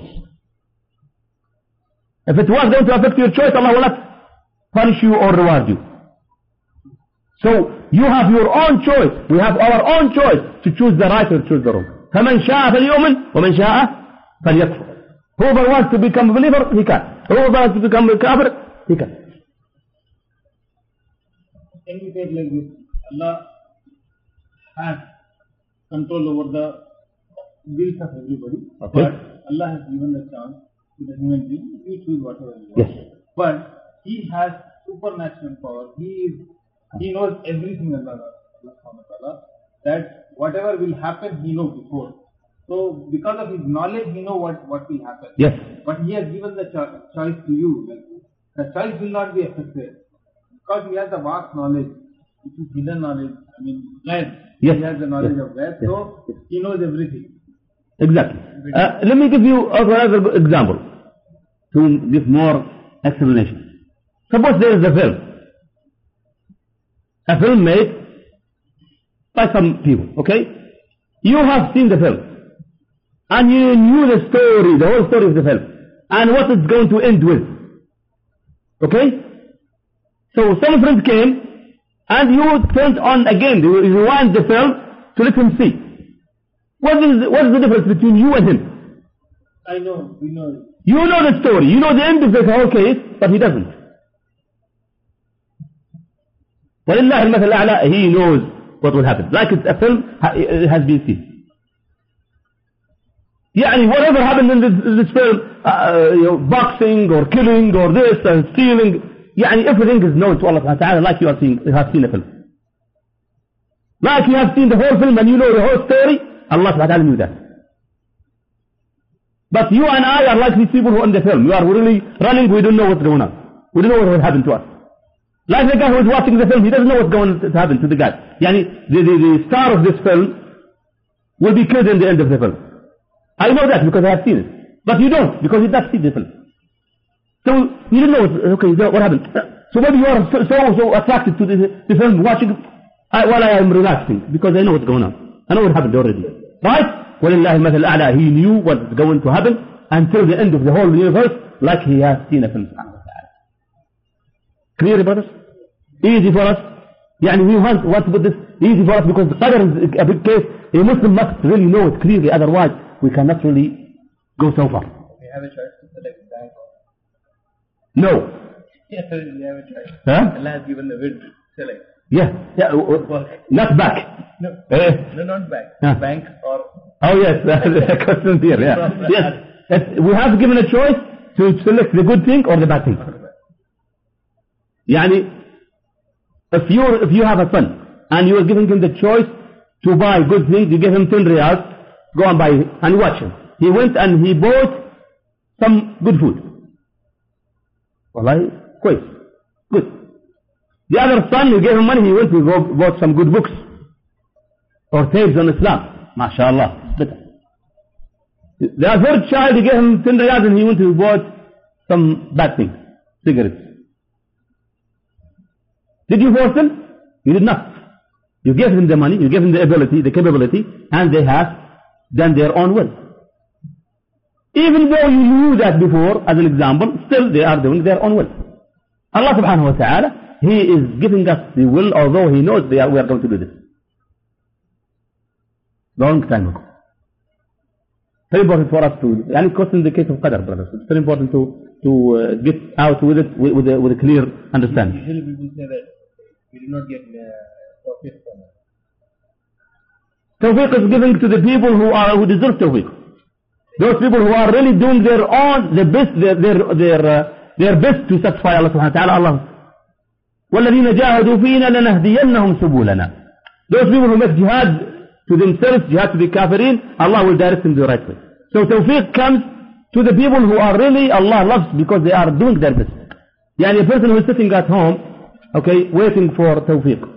If it was going to affect your choice, Allah will not punish you or reward you. So, you have your own choice. We have our own choice to choose the right or choose the wrong. فَمَنْ شَاءَ فَلْيُؤْمِنْ وَمَنْ شَاءَ فَلْيَكْفُرْ. Whoever wants to become a believer, he can. Whoever wants to become a kafir, he can. Can we take like this? Allah has control over the wills of everybody, okay. But Allah has given the chance to the human being to choose whatever he wants. Yes. But He has supernatural power. He is, He knows everything, Allah, Allah, that whatever will happen, He knows before. So because of His knowledge, He knows what, what will happen. Yes. But He has given the cho- choice to you. Like, the choice will not be affected because He has the vast knowledge. It is hidden knowledge. I mean, God. Yes. He has the knowledge yes. of God, yes. so yes. He knows everything. Exactly. Uh, let me give you another example to give more explanation. Suppose there is a film, a film made by some people. Okay, you have seen the film, and you knew the story, the whole story of the film, and what it's going to end with. Okay, so some friends came and you turned on again, you rewind the film to let him see. What is, what is the difference between you and him? I know, we know. You know the story, you know the end of the whole case, but he doesn't. وَلِلَّهِ الْمَثَلُ الْأَعْلَى, he knows what will happen. Like it's a film, it has been seen. يعني whatever happened in this, this film, uh, you know, boxing or killing or this and stealing, يعني everything is known to Allah subhanahu wa ta'ala like you, are seeing, you have seen a film. Like you have seen the whole film and you know the whole story, Allah subhanahu wa ta'ala knew that. But you and I are like these people who are in the film. We are really running, we don't know what's going on. We don't know what will happen to us. Like the guy who is watching the film, he doesn't know what's going to happen to the guy. Yani the, the, the star of this film will be killed in the end of the film. I know that because I have seen it. But you don't, because you don't see the film. So you don't know what, okay, what happened. So maybe you are so, so, so attracted to the, the film, watching I, while I am relaxing, because I know what's going on. I know what happened already. Right? وَلِلَّهِ الْمَثَلُ الْأَعْلَى. He knew what's going to happen until the end of the whole universe, like he has seen a film. Clear, brothers? Easy for us. يعني we want, want to put this easy for us because the qadr is a big case. A Muslim must really know it clearly, otherwise we cannot really go so far. We have a choice to select bank. No. Yes, we have a choice. Huh? Allah has given the will to select. Yeah, yeah, uh, not back. No, uh, no, not bank. Huh? Bank or... Oh yes, that's the question here, yeah. Yes, yes, we have given a choice to select the good thing or the bad thing. يعني, if you if you have a son and you are giving him the choice to buy good things, you give him ten riyals, go and buy and watch him. He went and he bought some good food. Wallahi, quick, good. The other son, you gave him money, he went to go bought some good books or tapes on Islam. MashaAllah, better. The third child, you gave him ten riyals and he went to bought some bad things, cigarettes. Did you force them? You did not. You gave them the money, you gave them the ability, the capability, and they have done their own will. Even though you knew that before, as an example, still they are doing their own will. Allah subhanahu wa ta'ala, He is giving us the will, although He knows they are, we are going to do this. Long time ago. Very important for us to, and of course in the case of Qadr, brothers, it's very important to, to uh, get out with it with, with, a, with a clear understanding. Usually people say that we do not get uh, profit from it. Tawfiq is given to the people who are who deserve tawfiq. Those people who are really doing their own, the best, their their their, uh, their best to satisfy Allah subhanahu wa ta'ala. Allah. وَالَّذِينَ جَاهَدُوا فِينَا لَنَهْدِيَنَّهُمْ سُبُولَنَا. Those people who make jihad to themselves, jihad to the kafirin, Allah will direct them to the right way. So tawfiq comes to the people who are really Allah loves because they are doing their best. Yani a person who is sitting at home, okay, waiting for tawfiq.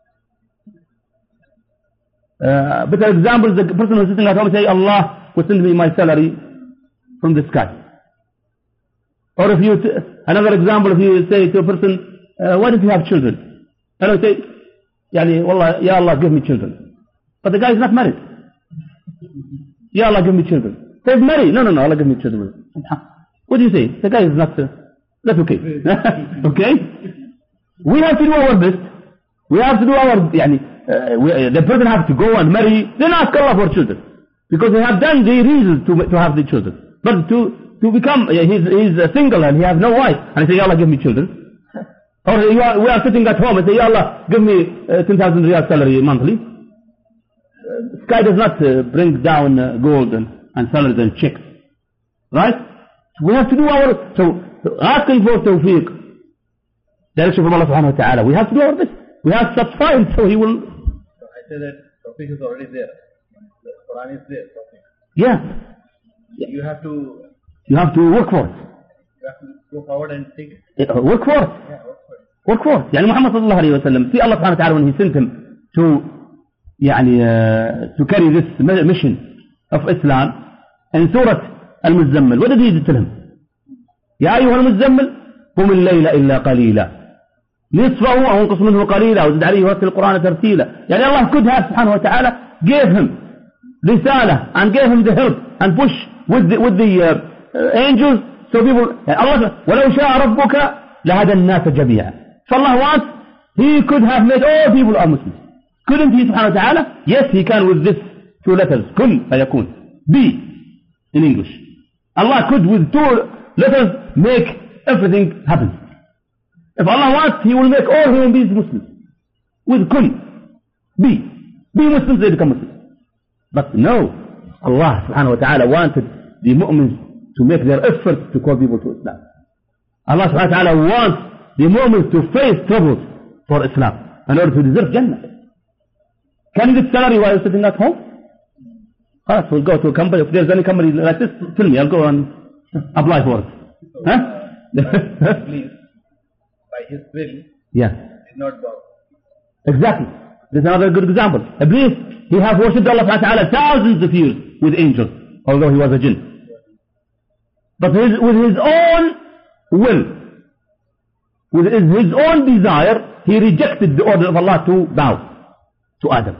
Uh, better example, the person who is sitting at home say, Allah will send me my salary from the sky. Or if you, t another example, if you say to a person, uh, why don't you have children? And I say, Yani, Wallah, Ya Allah, give me children. But the guy is not married. Ya Allah, give me children. Say, marry. No, no, no, Allah, give me children. What do you say? The guy is not, uh, that's okay. Okay? We have to do our best. We have to do our, yani, uh, we, uh, the person has to go and marry, then ask Allah for children. Because they have done the reasons to, to have the children. But to, to become, uh, he's, he's uh, single and he has no wife. And he say, Ya Allah, give me children. Or you are, we are sitting at home and say, Ya Allah, give me uh, ten thousand riyal salary monthly. Uh, sky does not uh, bring down uh, gold and, and salaries and checks. Right? We have to do our, so, so asking for tawfiq, direction from Allah subhanahu wa ta'ala, we have to do our best. We have to satisfy him, so he will. So I say that tawfiq is already there. The Quran is there. Tawfiq. Yeah. You have to. You have to work for it. You have to go forward and take it. Uh, work for it. Yeah, work for it. Work for it. يعني Muhammad sallallahu alayhi wa sallam, see Allah subhanahu wa ta'ala when he sent him to, يعني, uh, to carry this mission of Islam in Surah Al-Muzzammil, what did he tell him? يا أيها المزمل قم الليل إلا قليلا نصفه أو انقص منه قليلا وزد عليه ورتل القرآن ترتيلا. يعني Allah could have subhanahu wa ta'ala gave him risala and gave him the help and push with the, with the uh, uh, angels, so people, Allah, ولو شاء ربك لهدى الناس جميعا. So Allah wants He could have made all people are Muslims. Couldn't he, subhanahu wa ta'ala? Yes, he can with this two letters. Kun fayakun. B in English. Allah could with two letters make everything happen. If Allah wants, He will make all human beings Muslims. With kun. B. Be Muslims, they become Muslims. But no, Allah subhanahu wa ta'ala wanted the mu'mins to make their effort to call people to Islam. Allah subhanahu wa ta'ala wants the mu'mins to face troubles for Islam in order to deserve Jannah. Can you get salary while you're sitting at home? Yes, we'll go to a company. If there's any company like this, tell me, I'll go and apply for it. Huh? Please, by his will, yeah. did not bow. Exactly. This is another good example. Iblis, he have worshipped Allah subhanahu wa ta'ala thousands of years with angels, although he was a jinn. But his, with his own will, with his, his own desire, he rejected the order of Allah to bow to Adam.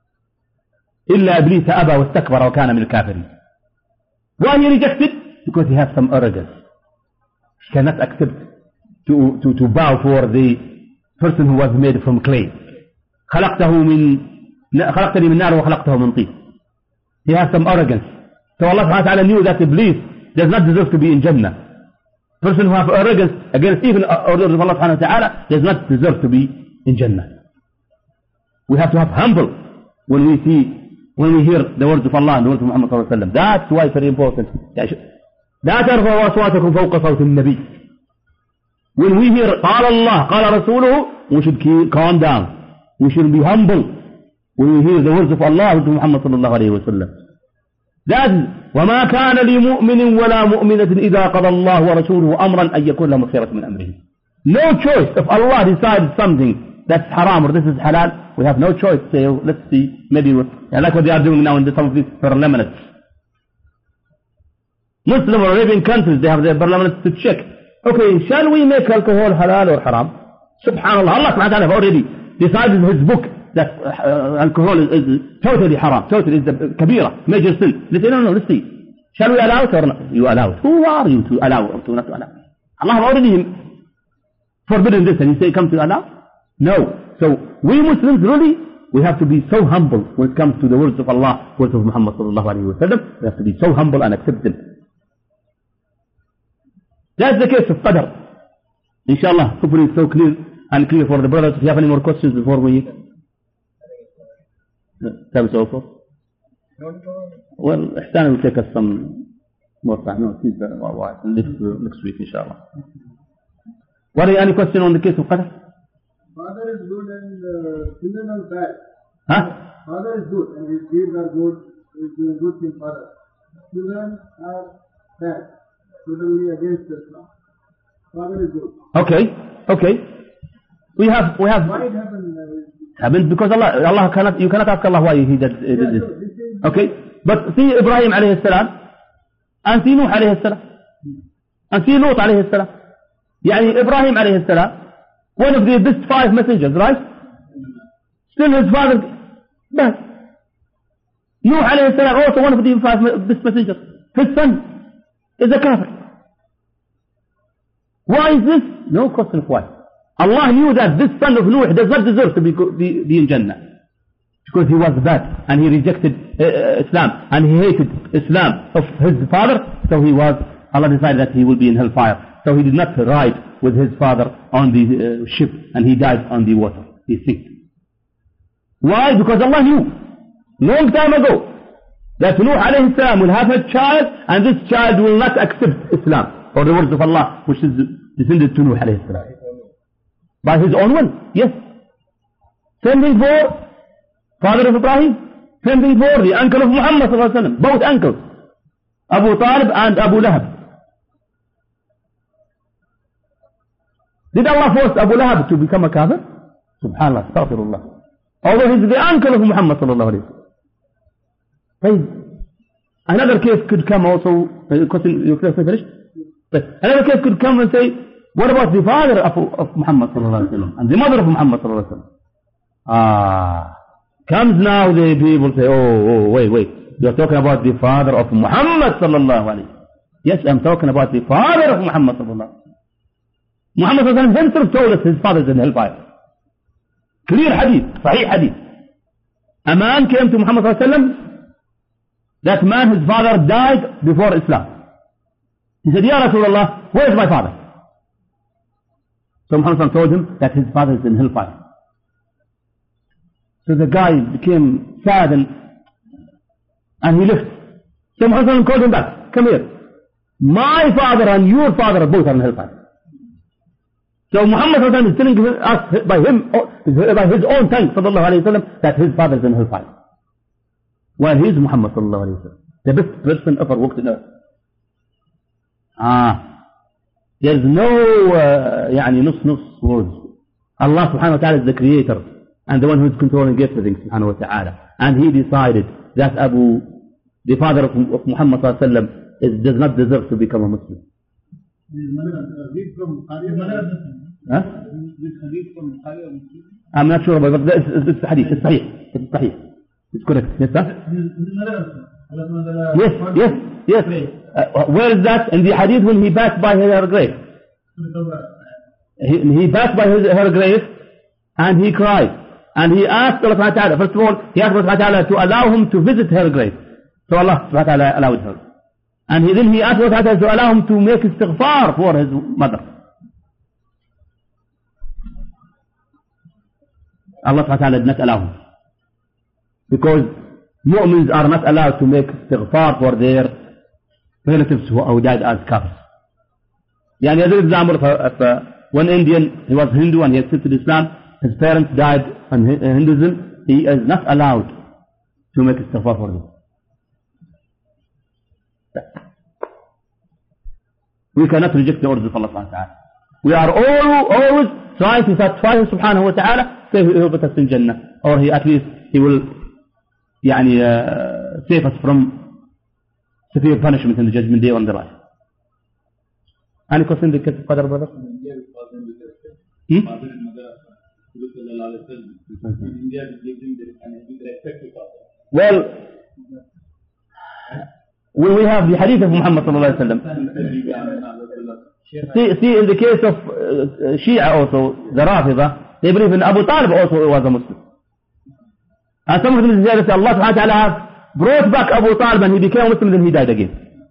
إلا إبليس أبى واستكبر وكان من الكافرين. Why he rejected? Because he has some arrogance. He cannot accept to, to, to bow for the person who was made from clay. خلقته من خلقتني من نار وخلقته من طين. He has some arrogance. So Allah subhanahu wa ta'ala knew that Iblis does not deserve to be in Jannah. Person who has arrogance against even orders of Allah subhanahu wa ta'ala does not deserve to be in Jannah. We have to have humble when we see, when we hear the words of Allah and the words of Muhammad sallallahu alayhi wa sallam. That's why it's very important. لا ترفعوا أصواتكم فوق صوت النبي. When we hear قال الله قال رسوله, we should keep, calm down. We should be humble when we hear the words of Allah and Muhammad sallallahu alayhi wa sallam. That is, وما كان لمؤمن ولا مؤمنة إذا قضى الله ورسوله أمرا أن يكون لهم خيرة من أمره. No choice. If Allah decides something that's haram or this is halal, we have no choice. Say, oh, let's see, maybe we, like what they are doing now in the, some of these parliaments. Muslim or Arabian countries, they have their parliaments to check. Okay, shall we make alcohol halal or haram? Subhanallah, Allah subhanahu wa ta'ala already decided in his book that uh, alcohol is, is totally haram, totally is the kabira, major sin. They say, no, no, let's see. Shall we allow it or not? You allow it. Who are you to allow or to not to allow? Allah has already forbidden this and He say, come to allow? No. So, we Muslims really, we have to be so humble when it comes to the words of Allah, words of Muhammad sallallahu alayhi wa sallam. We have to be so humble and accept them. That's the case of Qadr. Inshallah, hopefully it's so clear and clear for the brothers. If you have any more questions before we have it over? Well, Ihsan will take us some more time. No, please, uh, next week, inshallah. What are any question on the case of Qadr? Father is good and uh, children are bad. Huh? Father is good and his deeds are good. He is doing good things, father. Children are bad. Totally against Islam. Father is good. Okay, okay. We have, we have. Why it happened? Uh, happened because Allah, Allah cannot, you cannot ask Allah why He did, uh, did yeah, this. so this is Okay, but see Ibrahim alayhi salam, and see Nuh alayhi salam, and see Lut alayhi salam. Yani Ibrahim alayhi salam, one of the best five messengers, right? Still his father died. Nuh alayhi salam, also one of the five best messengers. His son is a kafir. Why is this? No question of why. Allah knew that this son of Nuh does not deserve to be, be, be in Jannah. Because he was bad and he rejected uh, Islam and he hated Islam of his father. So he was, Allah decided that he will be in hellfire. So he did not ride with his father on the uh, ship and he died on the water. He sank. Why? Because Allah knew long time ago that Nuh alayhi salam will have a child and this child will not accept Islam or the words of Allah which is descended to Nuh alayhi salam. By his own will, yes. Same thing for father of Ibrahim. Same thing for the uncle of Muhammad sallallahu alaihi wasallam. Both uncles, Abu Talib and Abu Lahab. Did Allah force Abu Lahab to become a kafir? Subhanallah, astaghfirullah. Although he's the uncle of Muhammad sallallahu alaihi wasallam. Another case could come also. Uh, question, you finished? But another case could come and say, what about the father of, of Muhammad sallallahu alaihi wasallam and the mother of Muhammad sallallahu alaihi wasallam? Ah, comes now the people say, oh, oh, wait, wait, you're talking about the father of Muhammad sallallahu alaihi wasallam. Yes, I'm talking about the father of Muhammad sallallahu alaihi wasallam. Muhammad sallallahu alaihi wasallam himself told us his father is in hellfire. Clear hadith, Sahih hadith. A man came to Muhammad sallallahu alaihi wasallam. That man, his father died before Islam. He said, Ya Rasulullah, where is my father? So Muhammad told him that his father is in hellfire. So the guy became sad and, and he left. So Muhammad called him back. Come here. My father and your father both are in hellfire. So Muhammad is telling us by him, by his own tongue, sallallahu alayhi wa sallam, that his father is in hellfire. While he is Muhammad sallallahu alayhi wa sallam, the best person ever walked on earth. Ah, there is no, uh, يعني نص نص words. Allah subhanahu wa ta'ala is the creator and the one who is controlling everything subhanahu wa ta'ala. And he decided that Abu, the father of, of Muhammad sallallahu alayhi wa sallam, is, does not deserve to become a Muslim. Huh? I'm not sure about it, but it's, it's hadith, it's sahih, it's sahih. It's correct, yes sir? Yes, yes, yes. Uh, where is that? In the hadith when he passed by her grave. He, he passed by his, her grave and he cried. And he asked Allah subhanahu wa ta'ala, first of all, he asked Allah subhanahu wa ta'ala to allow him to visit her grave. So Allah subhanahu wa ta'ala allowed her. And he, then he asked Allah subhanahu wa ta'ala to allow him to make istighfar for his mother. Allah subhanahu wa ta'ala did not allow him. Because mu'mins are not allowed to make istighfar for their relatives who died as kafirs. Yani as an example of, of uh, one Indian, he was Hindu and he accepted Islam, his parents died in Hinduism, he is not allowed to make istighfar for them. We cannot reject the orders of Allah subhanahu wa ta'ala. We are all, always trying to satisfy him subhanahu wa ta'ala, say he will put us in Jannah, or he at least he will يعني, uh, save us from severe punishment in the judgment day on the life. Any question in the case of Qadr, brother? Hmm? Well, we, we have the hadith of Muhammad sallallahu alaihi wasallam. See, see, in the case of uh, Shia also, the Rafida, they believe in Abu Talib also was a Muslim. And some of them say that Allah subhanahu wa ta'ala has brought back Abu Talib and he became a Muslim and then he died again.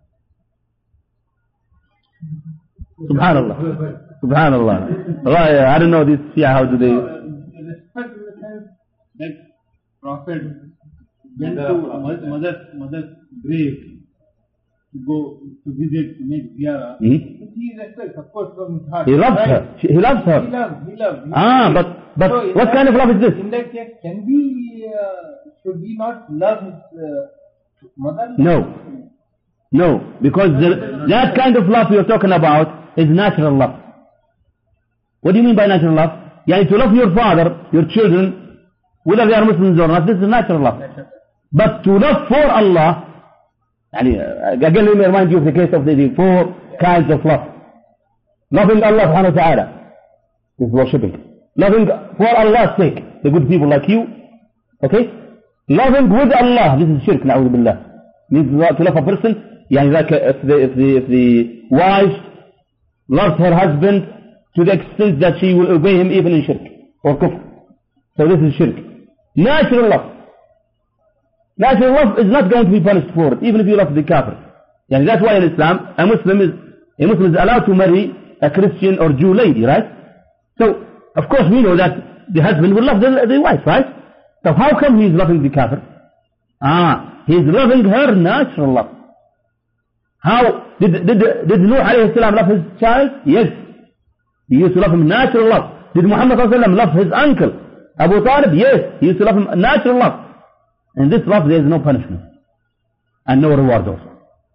Subhanallah. Subhanallah. Allah, I don't know this Shia, how do they... Respect in the sense that Prophet went to mother's, mother's grave to go to visit, to make ziyarah. Mm-hmm. He respects, of course, from his heart. He loves right? her. He loves her. He loves, he loves. He ah, loves. but, but so what kind of love is this? In that case, can we, uh, should we not love his uh, mother? No. No, because the, that kind of love you're talking about is natural love. What do you mean by natural love? Yeah, to love your father, your children, whether they are Muslims or not, this is natural love. But to love for Allah, again let me remind you of the case of the, the four kinds of love. Loving Allah subhanahu wa ta'ala is worshipping. Loving for Allah's sake, the good people like you, okay? Loving with Allah, this is shirk, na'udhu billah. Means to love a person, yani like if the, if the, if the wife loves her husband to the extent that she will obey him even in shirk or kufr. So this is shirk. Natural love. Natural love is not going to be punished for it, even if you love the kafir. Yani that's why in Islam, a Muslim is, a Muslim is allowed to marry a Christian or Jew lady, right? So, of course we know that the husband will love the, the wife, right? So how come he is loving the kafir? Ah, he is loving her natural love. How, did, did, did Nuh alayhi salam love his child? Yes. He used to love him natural love. Did Muhammad sallallahu alayhi wa sallam love his uncle, Abu Talib? Yes. He used to love him natural love. In this love there is no punishment. And no reward also.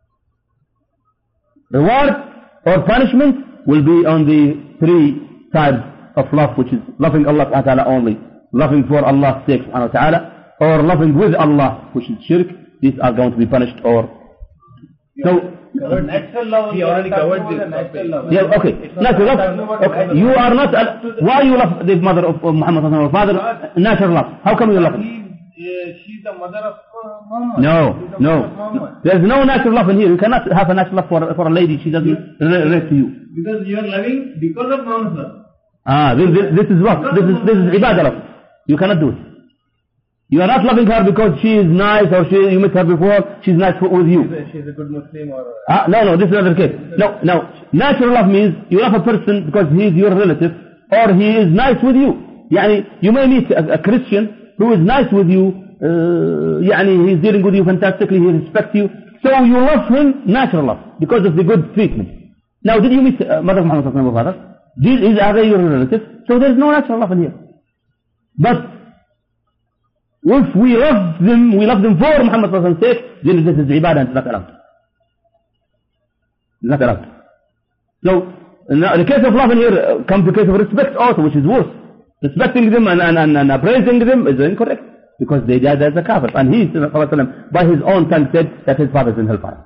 Reward or punishment will be on the three types of love, which is loving Allah subhanahu wa ta'ala only, loving for Allah's sake subhanahu wa ta'ala, or loving with Allah, which is shirk. These are going to be punished or... So, natural love. He already covered this. Natural love. Yeah, okay. Natural love. Okay. You are not... Uh, why you love the mother of, of Muhammad sallallahu alaihi wa sallam? Father, natural love. How come you love him? She's the mother of Muhammad. No, no. There is no natural love in here. You cannot have a natural love for, for a lady. She doesn't relate to you. Because you are loving because of Muhammad. Ah, this, this, this is love. This is, this is ibadah love. You cannot do it. You are not loving her because she is nice or she, you met her before, she's nice with you. She's a, she's a good Muslim or... Ah, no, no, this is another case. No, no. Natural love means you love a person because he is your relative or he is nice with you. Yani, you may meet a, a Christian who is nice with you, uh, yani, he's dealing with you fantastically, he respects you. So you love him, natural love, because of the good treatment. Now, did you meet uh, Mother Muhammad sallallahu alaihi wasallam? These is, are they your relative? So there is no natural love in here. But if we love them, we love them for Muhammad sallallahu alaihi wasallam's sake, then this is ibadah and it's not allowed. It's not allowed. So, in the case of love in here uh, comes the case of respect also, which is worse. Respecting them and, and, and, and appraising them is incorrect, because they died as a kafir. And he, sallallahu alaihi wasallam, by his own tongue said that his father is in hellfire.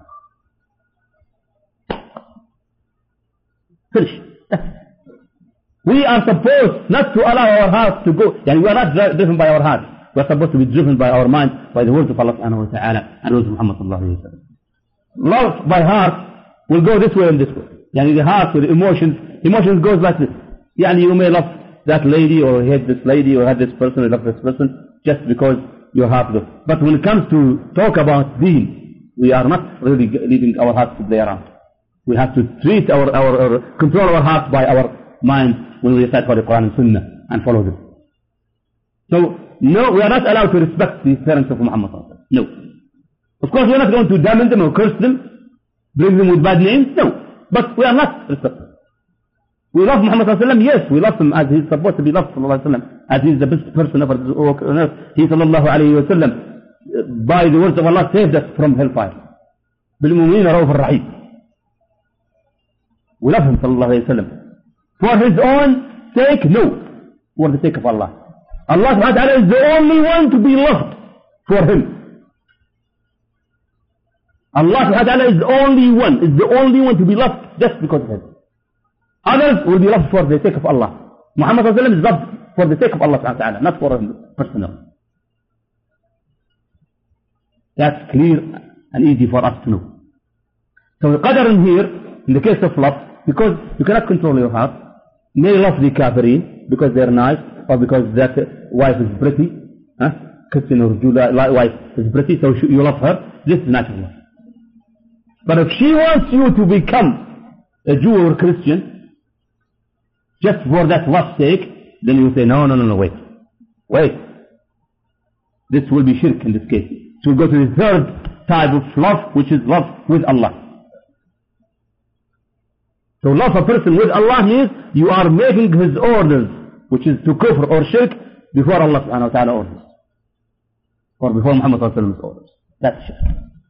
Finish. We are supposed not to allow our hearts to go, and we are not driven by our heart. We are supposed to be driven by our mind, by the words of Allah subhanahu wa ta'ala and words of Muhammad sallallahu alayhi wa sallam. Love by heart will go this way and this way. Yani the heart with emotions, emotions goes like this. Yani you may love that lady or hate this lady or hate this person or love this person just because your heart goes. But when it comes to talk about deen, we are not really leaving our hearts to play around. We have to treat our, our, our control our hearts by our mind when we recite the Quran and Sunnah and follow them. So, no, we are not allowed to respect the parents of Muhammad. No. Of course, we are not going to damage them or curse them, bring them with bad names. No. But we are not respectful. We love Muhammad sallallahu alaihi wasallam. Yes, we love him as he is supposed to be loved sallallahu alaihi wasallam, as he is the best person ever to walk on earth. He sallallahu alaihi wasallam, by the words of Allah, saved us from hellfire. بِالْمُؤْمِنِينَ رَوْفَ الرَّحِيمِ. We love him sallallahu alaihi wasallam. For his own sake, no. For the sake of Allah. Allah subhanahu wa ta'ala is the only one to be loved for him. Allah subhanahu wa ta'ala is the only one, is the only one to be loved just because of him. Others will be loved for the sake of Allah. Muhammad sallallahu alaihi wasallam is loved for the sake of Allah subhanahu wa ta'ala, not for him personal. That's clear and easy for us to know. So the qadr in here, in the case of love, because you cannot control your heart, may love the kafirin because they're nice, or because that wife is pretty, huh? Christian or Jew wife is pretty, so you love her. This is natural love. But if she wants you to become a Jew or Christian, just for that love's sake, then you say, no, no, no, no, wait. Wait. This will be shirk in this case. So we go to the third type of love, which is love with Allah. So love a person with Allah means you are making his orders, which is to kufr or shirk, before Allah subhanahu wa ta'ala orders. Or before Muhammad sallallahu alaihi wasallam's orders. That's shirk.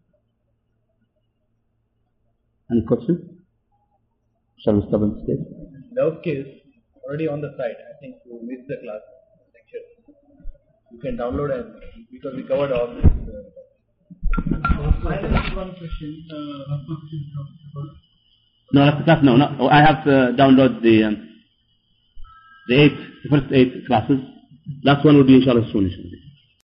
Any question? Shall we stop and stay? Those case, already on the site. I think you missed the class lecture. You can download and because we covered all this. Uh, Final one question. Uh, No, that's the class. No, no. I have uh, downloaded the um, the eight, the first eight classes. Last one will be inshallah soon. Inshallah.